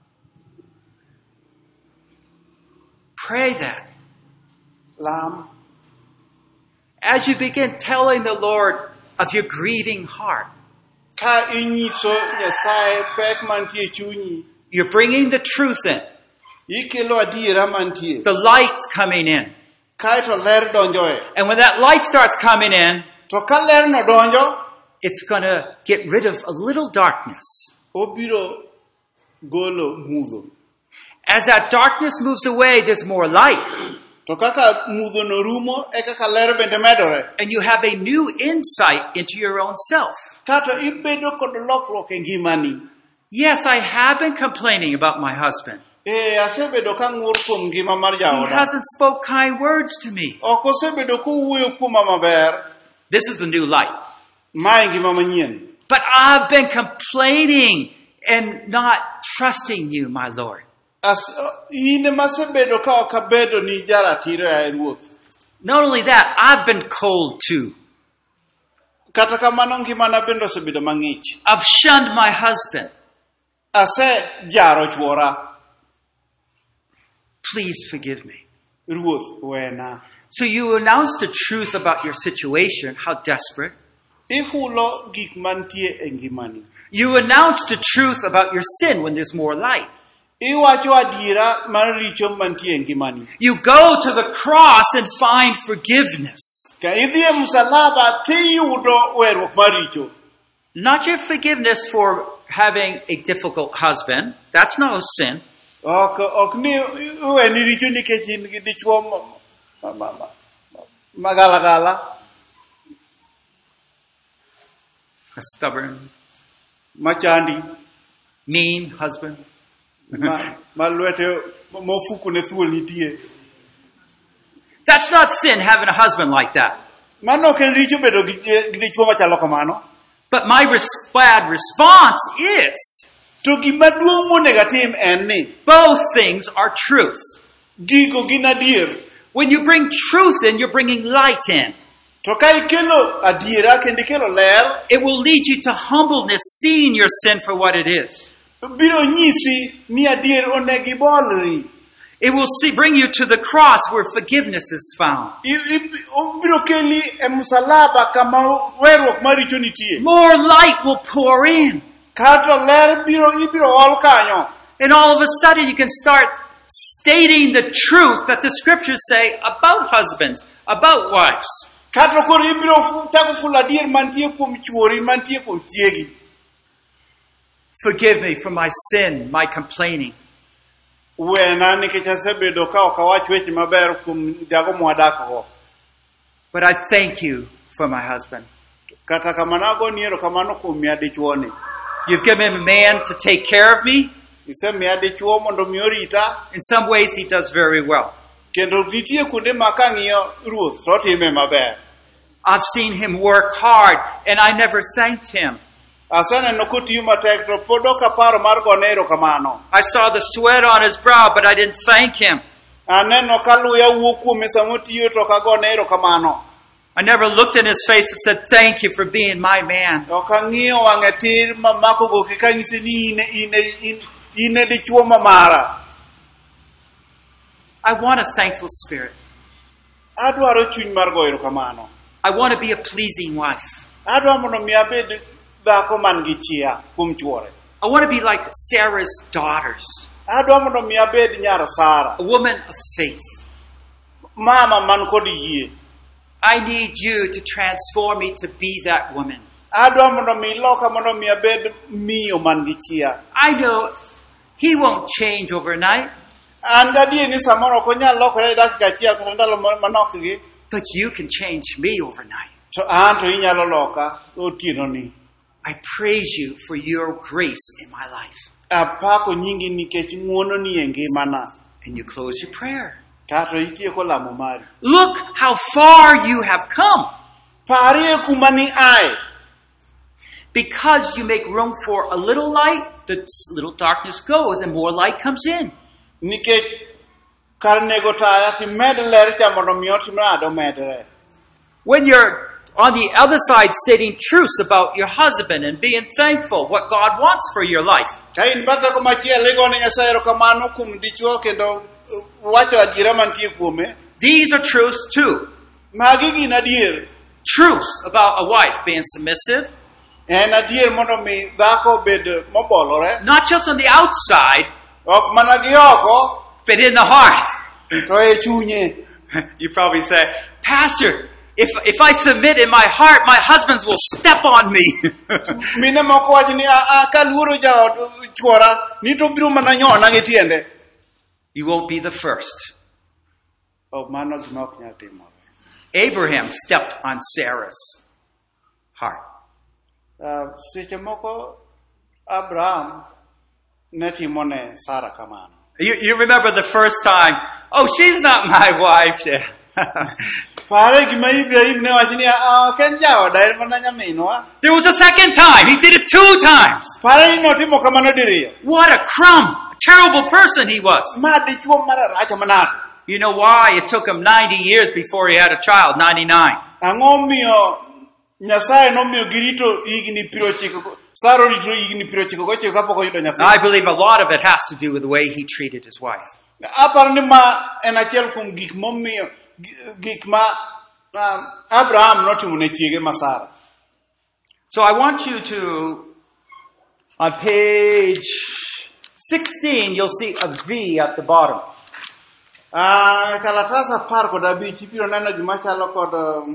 Pray that. Lam. As you begin telling the Lord of your grieving heart, Ka inyiso Nyasaye pek mantie chunyi. you're bringing the truth in. Ikelo adiera mantie. The light's coming in. Kaeto ler donjoe. And when that light starts coming in, To ka ler no donjo, it's going to get rid of a little darkness. obiro golo mudho. As that darkness moves away, there's more light. To kaka mudho no rumo, e kaka ler bende medore. And you have a new insight into your own self. Kata ibedo kod lokruok e ngimani. Yes, I have been complaining about my husband. Asebedo ka ng'ur kuom ngima mar He jaoda. hasn't spoke kind words to me. Ok osebedo kowuoyo kuoma maber. This is the new light. Mae ngima manyien. But I've been complaining and not trusting you, my Lord. In masebedo ka ok abedo ni jaratiro e Ruoth. Not only that, I've been cold too. Kata kamano ngimana bende osebedo mang'ich. I've shunned my husband. Ase jaro chuora. Please forgive me. Ruoth wena. So you announce the truth about your situation, how desperate. Ihulo gik mantie e ngimani. You announce the truth about your sin when there's more light. Iwacho adiera mar richo mantie e ngimani. You go to the cross and find forgiveness. Ka idhi e msalaba tiyudo weruok mar richo. Not your forgiveness for having a difficult husband. That's no sin. Ok ni weni richo nikech in gi dichuo magalagala. A stubborn, Machandi. mean husband. Malwete mofuku ne thuol nitie. That's not sin, having a husband like that. Mano ok en richo bedo gi dichuo machalo kamano. But my bad response is, To gima duong' monego atim en ni, both things are truth. gigo gin adier. When you bring truth in, you're bringing light in. To ka ikelo adiera kendo ikelo ler, It will lead you to humbleness, seeing your sin for what it is. biro nyisi ni adier onego ibolri. It will bring you to the cross where forgiveness is found. Obiro keli e msalaba kama weruok maricho nitie. More light will pour in. Kata ler ibiro ol kanyo. And all of a sudden you can start stating the truth that the scriptures say about husbands, about wives. Kata koro ibiro chako fulo adier mantie kuom chuori, mantie kuom chiegi. Forgive me for my sin, my complaining. Wena nikech asebedo ka ok awach weche maber kuom jago mwadakgo. But I thank you for my husband. Kata kamano agoni erokamano kuom miya dichuoni. You've given him a man to take care of me. Isemiya dichuo mondo mi orita. In some ways he does very well. Kendo nitie kuonde ma kang'iyo Ruoth to otime maber. I've seen him work hard and I never thanked him. Aseneno kotiyo matek to pod ok aparo mar gone erokamano. I saw the sweat on his brow, but I didn't thank him. Aneno ka luya wuok kuome sama otiyo to ok agone erokamano. I never looked in his face and said, thank you for being my man. Ok ang'iyo wang'e tir mamako goke kanyise ni in e dichuo mamara. I want a thankful spirit. Adwaro chuny mar go erokamano. I want to be a pleasing wife. Adwaro mondo mi abed dhako man gi chia kuom chuore. I want to be like Sarah's daughters, Adwaro mondo mi abed nyar Sara, a woman of faith. mama man kod yie. I need you to transform me to be that woman. Adwaro mondo mi loka mondo mi abed miyo man gi chia. I know he won't change overnight, An gadier ni samoro ok onyal lokore e dakika achiel kata ndalo manokgi, but you can change me overnight. to an to inyalo loka otienoni. I praise you for your grace in my life. Apako nyingi nikech ng'wononi e ngimana. And you close your prayer. Kato itieko lamo mari. Look how far you have come. Parie kuma ni ae. Because you make room for a little light, the little darkness goes and more light comes in. Nikech kar nego taya timed ler cha mondo mi otimrado medre. When you're on the other side stating truths about your husband and being thankful what God wants for your life, Ka in batha kuma chiel igone Nyasaye erokamano kuom dichuo kendo wacho adiera mantie kuome. these are truths too. Magi gin adier. Truths about a wife being submissive, En adier mondo mi dhako bed mobolore. not just on the outside, Ok mana gi oko, but in the heart. to e chunye. You probably say, Pastor, if I submit in my heart, my husbands will step on me. Mine moko wacho ni kaluoro jaod chuora ni to biro mana nyona gi tiende. You won't be the first. Ok mano gima ok nyal timore. Abraham stepped on Sarah's heart. Seche moko Abraham ne timone Sara kamano. You remember the first time, oh, she's not my wife. Pare gima Ibrahim ne wacho ni ok en jaoda, en mana nyaminwa. There was a second time. He did it 2 times. Pare ni notimo kamano diriyo. What a crumb. A terrible person he was. Ma dichuo mararach manade. You know why? It took him 90 years before he had a child, 99. Ang'o miyo Nyasaye nomiyo girito higni 90, Sara orito higni 99 kapok oyudo nyathi. I believe a lot of it has to do with the way he treated his wife. Aparo ni ma en achiel kuom gik momiyo gik ma Abraham notimo ne chiege ma Sara. So I want you to, on page 16, you'll see a V at the bottom. Kalatas 15 ibiro neno gima chalo kod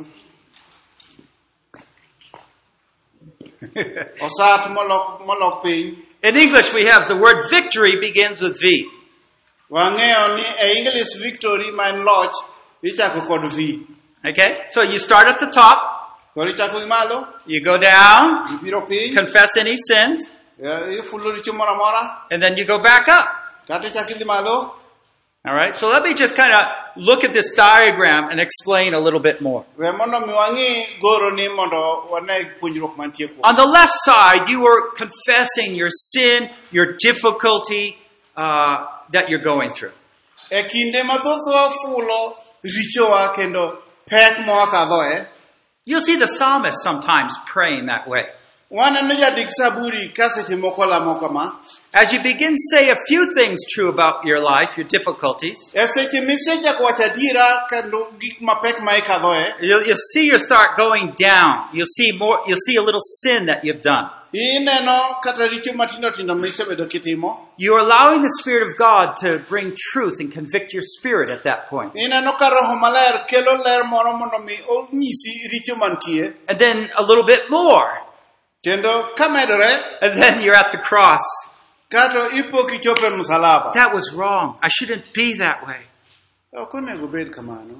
osat molok piny. In English, we have the word victory begins with V. Wang'eyo ni e English victory ma en loch ichako kod V. Okay? So you start at the top, Koro ichako gi malo, you go down, ibiro piny, confess any sins, ifulo richo moro amora, and then you go back up. kata ichako idhi malo. All right? So let me just kind of look at this diagram and explain a little bit more. We mondo mi wang'i goro ni mondo wane puonjruok mantie kuom. On the left side, you are confessing your sin, your difficulty that you're going through. E kinde mathoth wafulo richowa kendo pek mwakadhoe, You'll see the psalmist sometimes praying that way. waneno jadik Zaburi ka seche moko lamo kama. As you begin to say a few things true about your life, your difficulties, E seche misechako wacho adiera kendo gik mapek ma ikadhoe, you'll see you start going down. You'll see a little sin that you've done. ineno kata richo matindo tindo misebedo kitimo. You're allowing the Spirit of God to bring truth and convict your spirit at that point. Ineno ka Roho Maler kelo ler moro mondo mi onyisi richo mantie. And then a little bit more. Kendo kamedore, And then you're at the cross. kato ipo kichope msalaba. That was wrong. I shouldn't be that way. Ok onego bed kamano.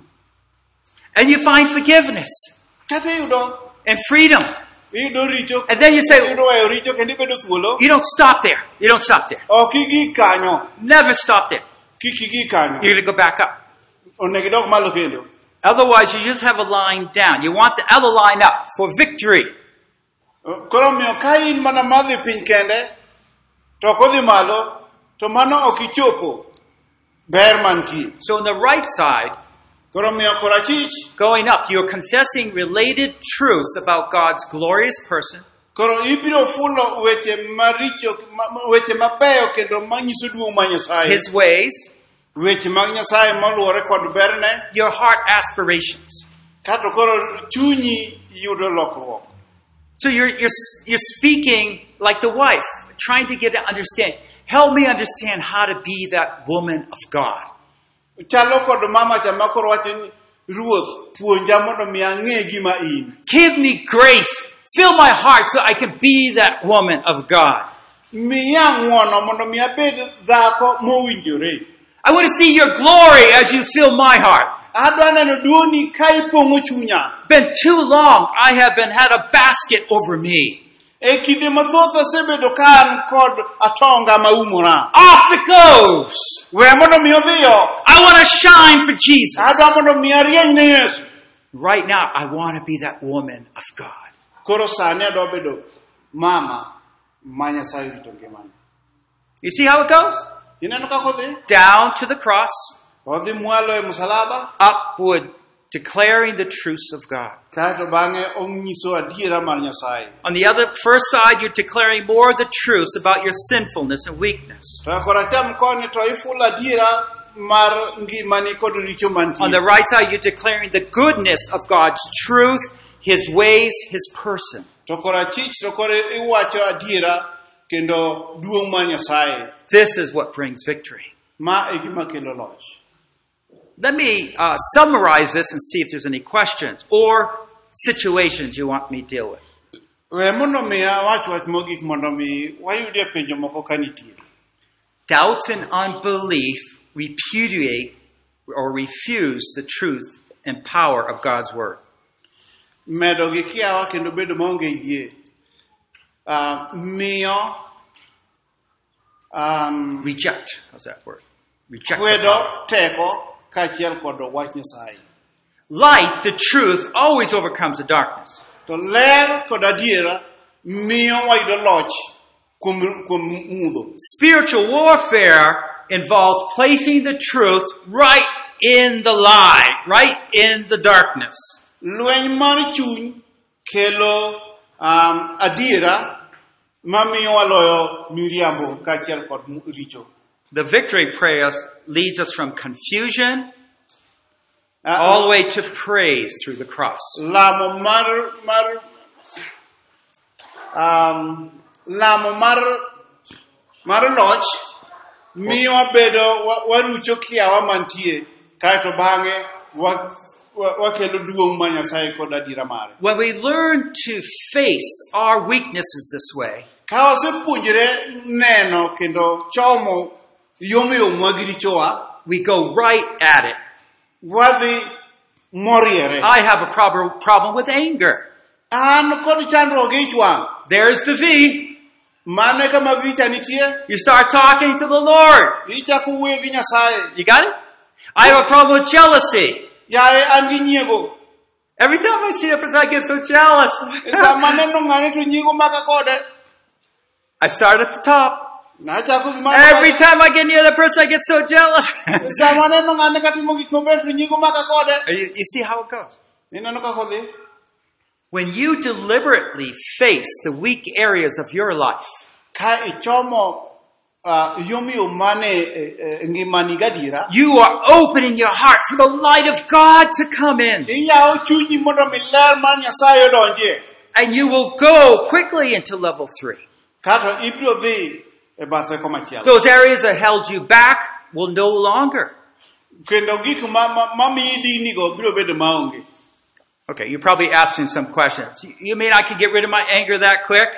And you find forgiveness Kata iyudo and freedom. richo. And then you say, Iyudo weyo richo kendo ibedo thuolo. you don't stop there. You don't stop there. Ok igi kanyo. Never stop there. Kik igi kanyo. You're going to go back up. Onego idog malo kendo. Otherwise, you just have a line down. You want the other line up for victory. Koro miyo ka in mana madhi piny kende, to ok odhi malo, to mano ok ichopo ber mantie. So on the right side, Koro miyo korachich, going up, you're confessing related truths about God's glorious person, koro ibiro fulo weche maricho, weche mabeyo kendo manyiso duong' ma Nyasaye. His ways, Weche mag Nyasaye moluwore kod berne, your heart aspirations. kato koro chunyi yudo lokruok. So you're speaking like the wife, trying to get to understand. Help me understand how to be that woman of God. Chalo kod mama cha ma koro wacho ni, Ruoth, puonja mondo mi ang'e gima in. Give me grace. Fill my heart so I can be that woman of God. Miya ng'wono mondo mi abed dhako mowinjore. I want to see your glory as you fill my heart. Adwa neno duoni ka ipong'o chunya. Been too long I have had a basket over me. E kinde mathoth asebedo ka an kod atonga maumora. Off it goes. We mondo mi odhiyo. I want to shine for Jesus. Adwa mondo mi arieny ne Yesu. Right now, I want to be that woman of God. Koro sani adwa bedo mama ma Nyasaye rito ngimane. You see how it goes? Ineno kaka odhi? Down to the cross, Odhi mwalo e msalaba, upward, declaring the truths of God. kaeto bang'e onyiso adiera mar Nyasaye. On the other first side, you're declaring more of the truths about your sinfulness and weakness. To koracham koni to ifulo adiera mar ngimani kod richo mantie. On the right side, you're declaring the goodness of God's truth, His ways, His person. To korachich to koro iwacho adiera kendo duong' mar Nyasaye. This is what brings victory. Ma e gima kelo loch. Let me summarize this and see if there's any questions or situations you want me to deal with. We mondo mi awach wach mogik mondo mi wayudie penjo moko ka nitie. Doubts and unbelief repudiate or refuse the truth and power of God's Word. Medo gi kiawa kendo bedo maonge yie. Miyo Reject. How's that word? Reject the kwedo power. teko kaachiel kod wach Nyasaye. Light, the truth, always overcomes the darkness. To ler kod adiera miyo wayudo loch kuom mudho. Spiritual warfare involves placing the truth right in the lie, right in the darkness. Lweny mar chuny kelo adiera mamiyo waloyo miriambo kaachiel kod richo. The victory prayer leads us from confusion all the way to praise through the cross. Lamo mar loch miyo wabedo warucho kiawa mantie kaeto bang'e wakelo duong' ma Nyasaye kod adiera mare. When we learn to face our weaknesses this way, Ka wasepuonjore neno kendo chomo yomyom mag richowa, we go right at it. wadhi moriere. I have a problem with anger. An kod chandruok gi wang'. There's the V. Mane kama vita nitie, You start talking to the Lord. ichako wuoyo gi Nyasaye. You got it? I have a problem with jealousy. Yaye an gi nyiego. Every time I see a person, I get so jealous. Sama neno ng'ane to nyiego maka kode. I start at the top. Nachako gi mano. Every time I get near the person, I get so jealous. Sama neno ng'ane katimo gik maber to nyiego maka kode. You see how it goes. Ineno kaka odhi. When you deliberately face the weak areas of your life, Ka ichomo yomyom mane ngimani gadiera, you are opening your heart for the light of God to come in. iyawo chunyi mondo mi ler mar Nyasaye odonjie. And you will go quickly into level 3. Kata ibiro dhi e bathe komachielo. Those areas that held you back will no longer. Kendo gik mamiyi dinigo biro bedo maonge. Okay, you're probably asking some questions. You mean I can get rid of my anger that quick?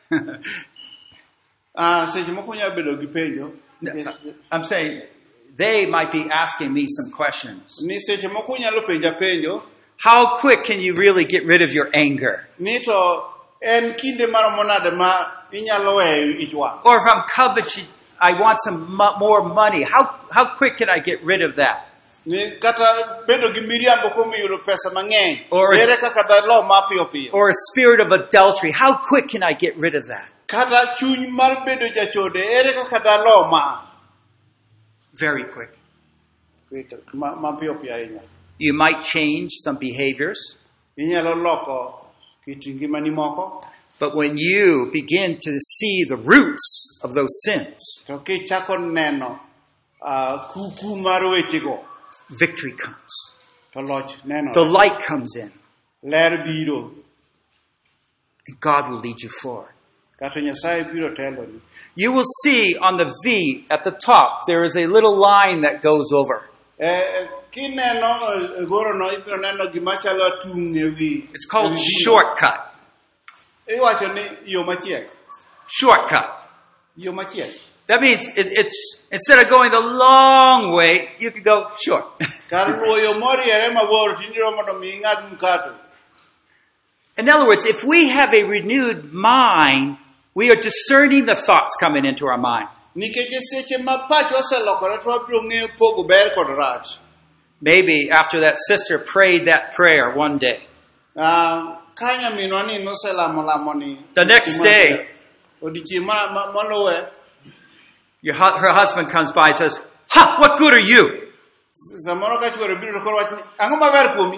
Seche moko nyalo bedo gi penjo. I'm saying they might be asking me some questions. Ni seche moko nyalo penja penjo. How quick can you really get rid of your anger? Ni to en kinde maromo nade ma inyalo weyo ich wang'. Or if I'm coveted, I want some more money. How quick can I get rid of that? Ni kata bedo gi miriambo kuom yudo pesa mang'eny. Or- Ere kaka dalo mapiyo piyo. Or a spirit of adultery. How quick can I get rid of that? Kata chuny mar bedo jachode. Ere kaka dalo ma. Very quick. Mapiyo piyo ahinya. You might change some behaviors, Inyalo loko kit ngimani moko. but when you begin to see the roots of those sins, To kichako neno kuku mar wechego. victory comes. To loch neno. The light comes in, Ler biro. and God will lead you forward. Kata Nyasaye biro teloni. You will see on the V at the top, there is a little line that goes over. Kineno gorono ibiro neno gima chalo tung' ewi. It's called ewi biro. shortcut. Iwacho ni yo machiek. Shortcut. Yo machiek. That means it's instead of going the long way, you could go short. Kar luwo yo moriere mabor tindiro mondo mi ing'ad mkato. In other words, if we have a renewed mind, we are discerning the thoughts coming into our mind. Nikech seche ma pacho oselokore to wabiro ng'eyo pogo ber kod rach. Maybe after that sister prayed that prayer one day, Ka nyaminwa ni noselamo ni. The next day. Odiochieng' moluwe. her husband comes by and says, "Ha! What good are you?" Samoro ka chuore biro to koro wach ni ang'o maber kuomi?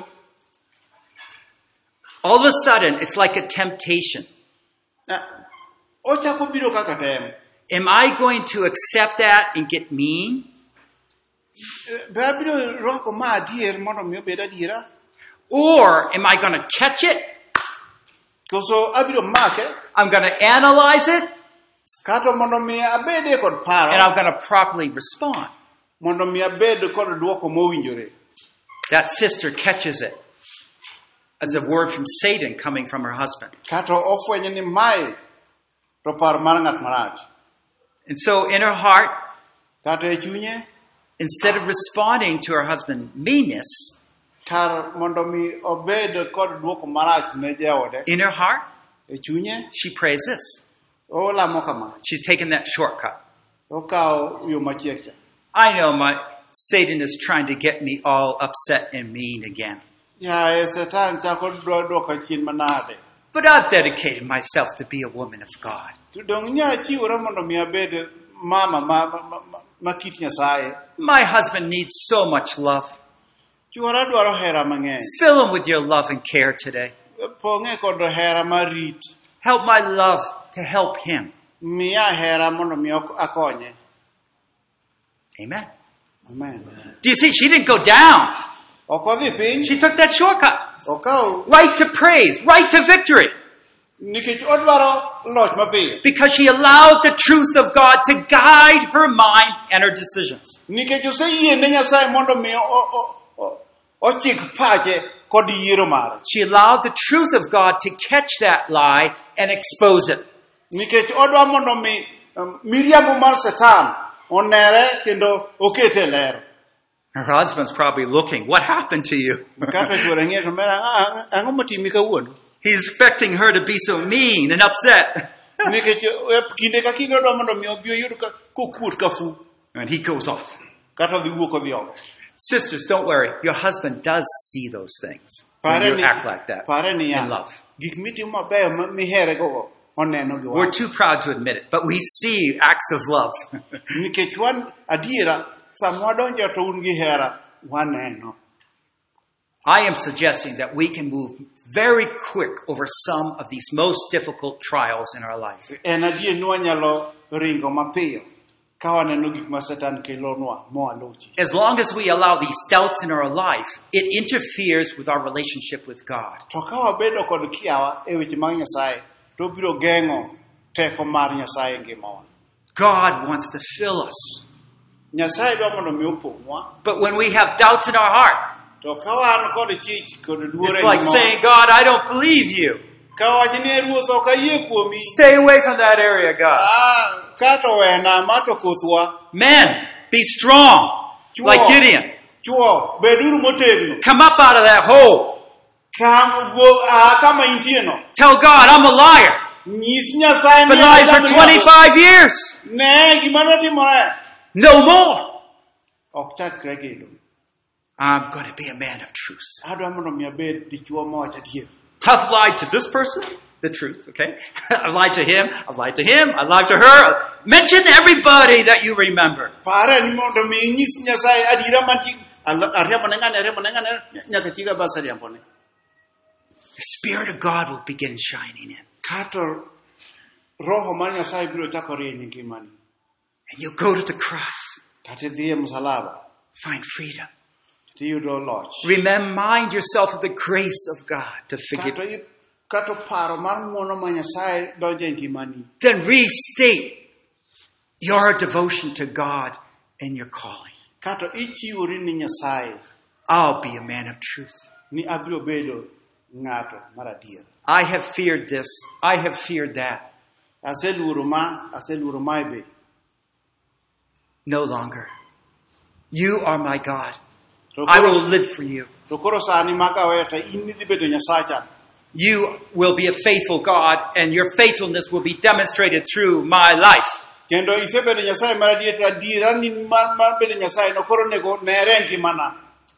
All of a sudden, it's like a temptation. Ochako biro kaka tem. Am I going to accept that and get mean? Be abiro rwako ma adier mondo mi obed adiera? Or am I going to catch it? Koso abiro make? I'm going to analyze it, Kata mondo mi abede kod and paro? I'm going to properly respond. Mondo mi abed kod dwoko mowinjore. That sister catches it as a word from Satan coming from her husband. Kata ofwenyo ni mae to paro mar ng'at marach. And so in her heart, Kata e chunye, instead of responding to her husband's meanness, kar mondo mi obed kod dwoko marach ne jaode, in her heart, e chunye, she prays this. olamo kama. She's taken that shortcut. Okawo yo machiek cha. I know Satan is trying to get me all upset and mean again. Yaye Satan chako dwoko chien manade. But I've dedicated myself to be a woman of God. To dong nya chiwore mondo mi abed mama ma kit Nyasaye. My husband needs so much love. Chuora dwaro hera mang'eny. Fill him with your love and care today. Pong'e kod hera mar rit. Help my love to help him. Miya hera mondo mi akonye. Amen. Amen. Do you see? She didn't go down. Ok odhi piny, She took that shortcut. okaw Right to praise, right to victory. nikech odwaro loch mapiyo. Because she allowed the truth of God to guide her mind and her decisions. Nikech oseyie ne Nyasaye mondo mi ochik pache kod yiero mare. She allowed the truth of God to catch that lie and expose it. Nikech odwa mondo mi miriambo mar Satan onere kendo okete ler. Her husband's probably looking, what happened to you? Kata chuore ng'iyo to mera ang'o motimi kawuono? He's expecting her to be so mean and upset. Nikech kinde ka kinde odwa mondo mi obi oyud kokuot ka fu. And he goes off. Kata odhi wuok odhi oko. Sisters, don't worry. Your husband does see those things when you act like that Pare ni in love. Gik mitimo mabeyo mihere go oneno gi We're wang'. too proud to admit it, but we see acts of love. Nikech wan adiera sama wadonjo to un gi hera waneno. I am suggesting that we can move very quick over some of these most difficult trials in our life. En adier ni wanyalo ringo mapiyo ka waneno gik ma Satan kelonwa mowalochi. As long as we allow these doubts in our life, it interferes with our relationship with God. To ka wabedo kod kiawa e weche mag Nyasaye, to biro geng'o teko mar Nyasaye e ngimawa. God wants to fill us. Nyasaye dwa mondo mi opong'wa, But when we have doubts in our heart, to ka wan kod chich kod luor it's e like ngimawa, saying, God, I don't believe you. ka wach ni Ruoth ok ayie kuomi, Stay away from that area, God. kato wena ma to kothwa. Men, be strong, like Gideon. Chuo, beduru motegno. Come up out of that hole. Kama intie no. Tell God, I'm a liar. Nyis Nyasaye Been lying for 25 years. Ne gima notimore. No more. Ok chakre kendo. I'm going to be a man of truth. Adwa mondo mi abed dichuo mowacho adier. I've lied to this person, the truth, okay? I've lied to him, I've lied to him, I've lied to her. Mention everybody that you remember. Pare ni mondo mi nyis Nyasaye adira manti ariambo ne ngane nyaka chiga basa riambo ne. The Spirit of God will begin shining in. Kato roho mar Nyasaye biro chako rieny e ngimani. And you'll go to the cross, Kata idhi e msalaba, find freedom. tiyudo loch. Remind yourself of the grace of God to forgive. Kato paro mar ng'wono ma Nyasaye donjo e ngimani. Then restate your devotion to God and your calling. Kato ichiwori ni Nyasaye I'll be a man of truth. ni abiro bedo ng'ato mar adier. I have feared this. I have feared that. Aseluoro ma be. No longer. You are my God. To I will koro, live for you. to koro sani makaweyo to in idhi bedo Nyasacha. You will be a faithful God, and your faithfulness will be demonstrated through my life. Kendo isebedo Nyasaye mar adier, to adiera ni mar bedo Nyasaye no koro nego nere e ngimana.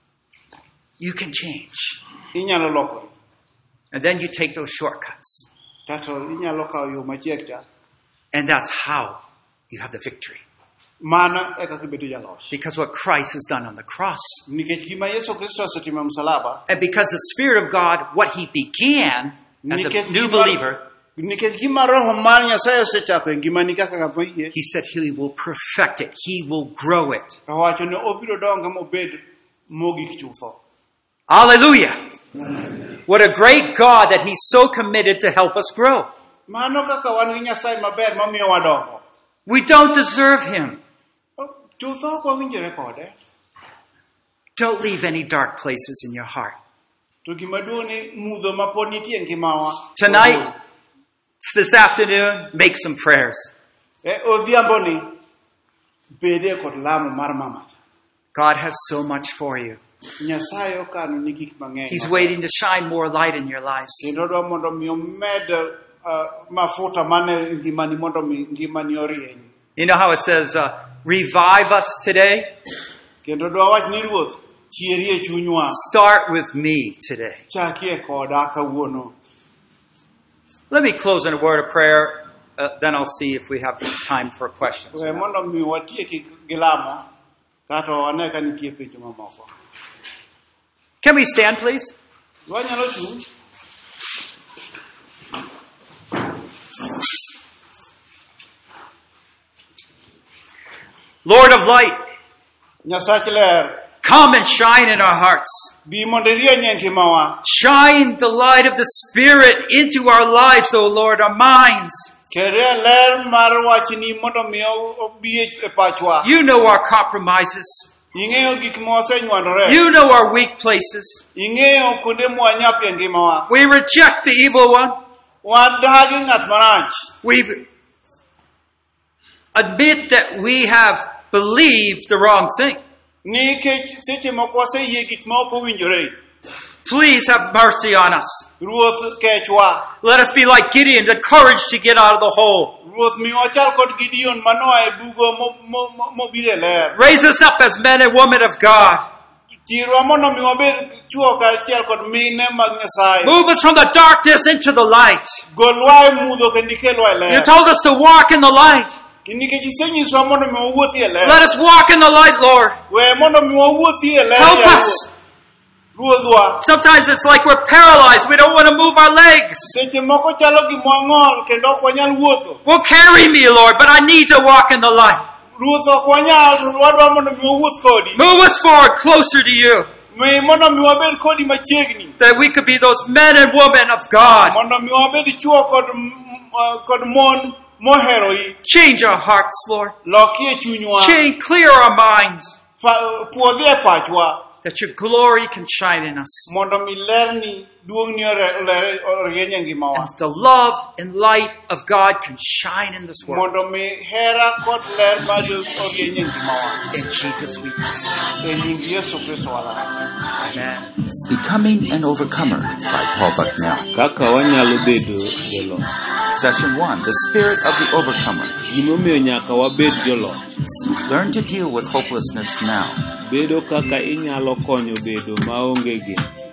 You can change. Inyalo lokori. And then you take those shortcuts. Kato inyalo kawo yo machiek cha. And that's how you have the victory. Mano e kaka ibedo jaloch. Because what Christ has done on the cross. Nikech gima Yesu Kristo osetimo e msalaba. And because the Spirit of God, what He began as a new believer, Nikech gima roho mar Nyasaye osechako e ngimani kaka ng'ama yie. He said He will perfect it. He will grow it. Owacho ni obiro dongo mobed mogik chutho. Hallelujah. Amen. What a great God that He's so committed to help us grow. Mano kaka wan gi Nyasaye maber mamiyo wadongo. We don't deserve Him. Chutho ok wawinjore kode. Don't leave any dark places in your heart. To gima duong' ni mudho ma pod nitie e ngimawa. Tonight, this afternoon, make some prayers. Odhiambo ni bede kod lamo mar mama. God has so much for you. Nyasaye okano ni gik mang'eny. He's waiting to shine more light in your lives. Kendo dwa mondo mi omed mafuta mane ngimani mondo mi ngimani orieny. You know how it says, revive us today? Kendo dwa wach ni Ruoth chieri e chunywa. Start with me today. Chakie koda kawuono. Let me close in a word of prayer, then I'll see if we have time for questions. We mondo mi watieki gi lamo, kata wane ka nitie penjo mamoko. Can we stand, please? Wanyalo chung'. Lord of light, Nyasach ler. Come and shine in our hearts. Bi mondo irieny e ngimawa. Shine the light of the Spirit into our lives, O Lord, our minds. Kere ler mar wachni mondo mi obi e pachwa. You know our compromises. Ing'eyo gik ma osenywandore. You know our weak places. Ing'eyo kuonde mwanyapie ngimawa. We reject the evil one. Wadagi ng'at marach. We admit that we have believed the wrong thing. Nikech seche moko waseyie gik ma ok owinjore. Please have mercy on us. Ruoth kechwa. Let us be like Gideon, the courage to get out of the hole. Ruoth miwa chal kod Gideon manoa e bugo mobiro e ler. Raise us up as men and women of God. Chirwa mondo mi wabed chuo kaachiel kod mine mag Nyasaye. Move us from the darkness into the light. Golwa e mudho kendo ikelwa e ler. You told us to walk in the light. Nikech isenyiswa mondo mi wawuothi e ler. Let us walk in the light, Lord. We mondo mi wawuothi e ler. Help us. Ruodhwa. Sometimes it's like we're paralyzed. We don't want to move our legs. Seche moko chalo gima wang'ol kendo ok wanyal wuotho. Well, carry me, Lord, but I need to walk in the light. Ruoth ok wanyal, wadwa mondo mi wawuoth kodi. Move us forward closer to you, Mi mondo mi wabed kodi machiegni. that we could be those men and women of God. Mondo mi wabed chuo kod mon moheroi. Change our hearts, Lord. Loki e chunywa. Clear our minds, Puodhi e pachwa. that your glory can shine in us. Mondo mi lerni duong'ni orieny e ngimawa. And the love and light of God can shine in this world. Mondo mi hera kod ler mari orieny e ngimawa. In Jesus we pray. E nying Yesu Kristo walamo. Amen. Becoming an Overcomer by Paul Bucknell. Kaka wanyalo bedo joloch. Session 1, The Spirit of the Overcomer. Gimomiyo nyaka wabed joloch. Learn to deal with hopelessness now. Bedo kaka inyalo konyo bedo maonge geno.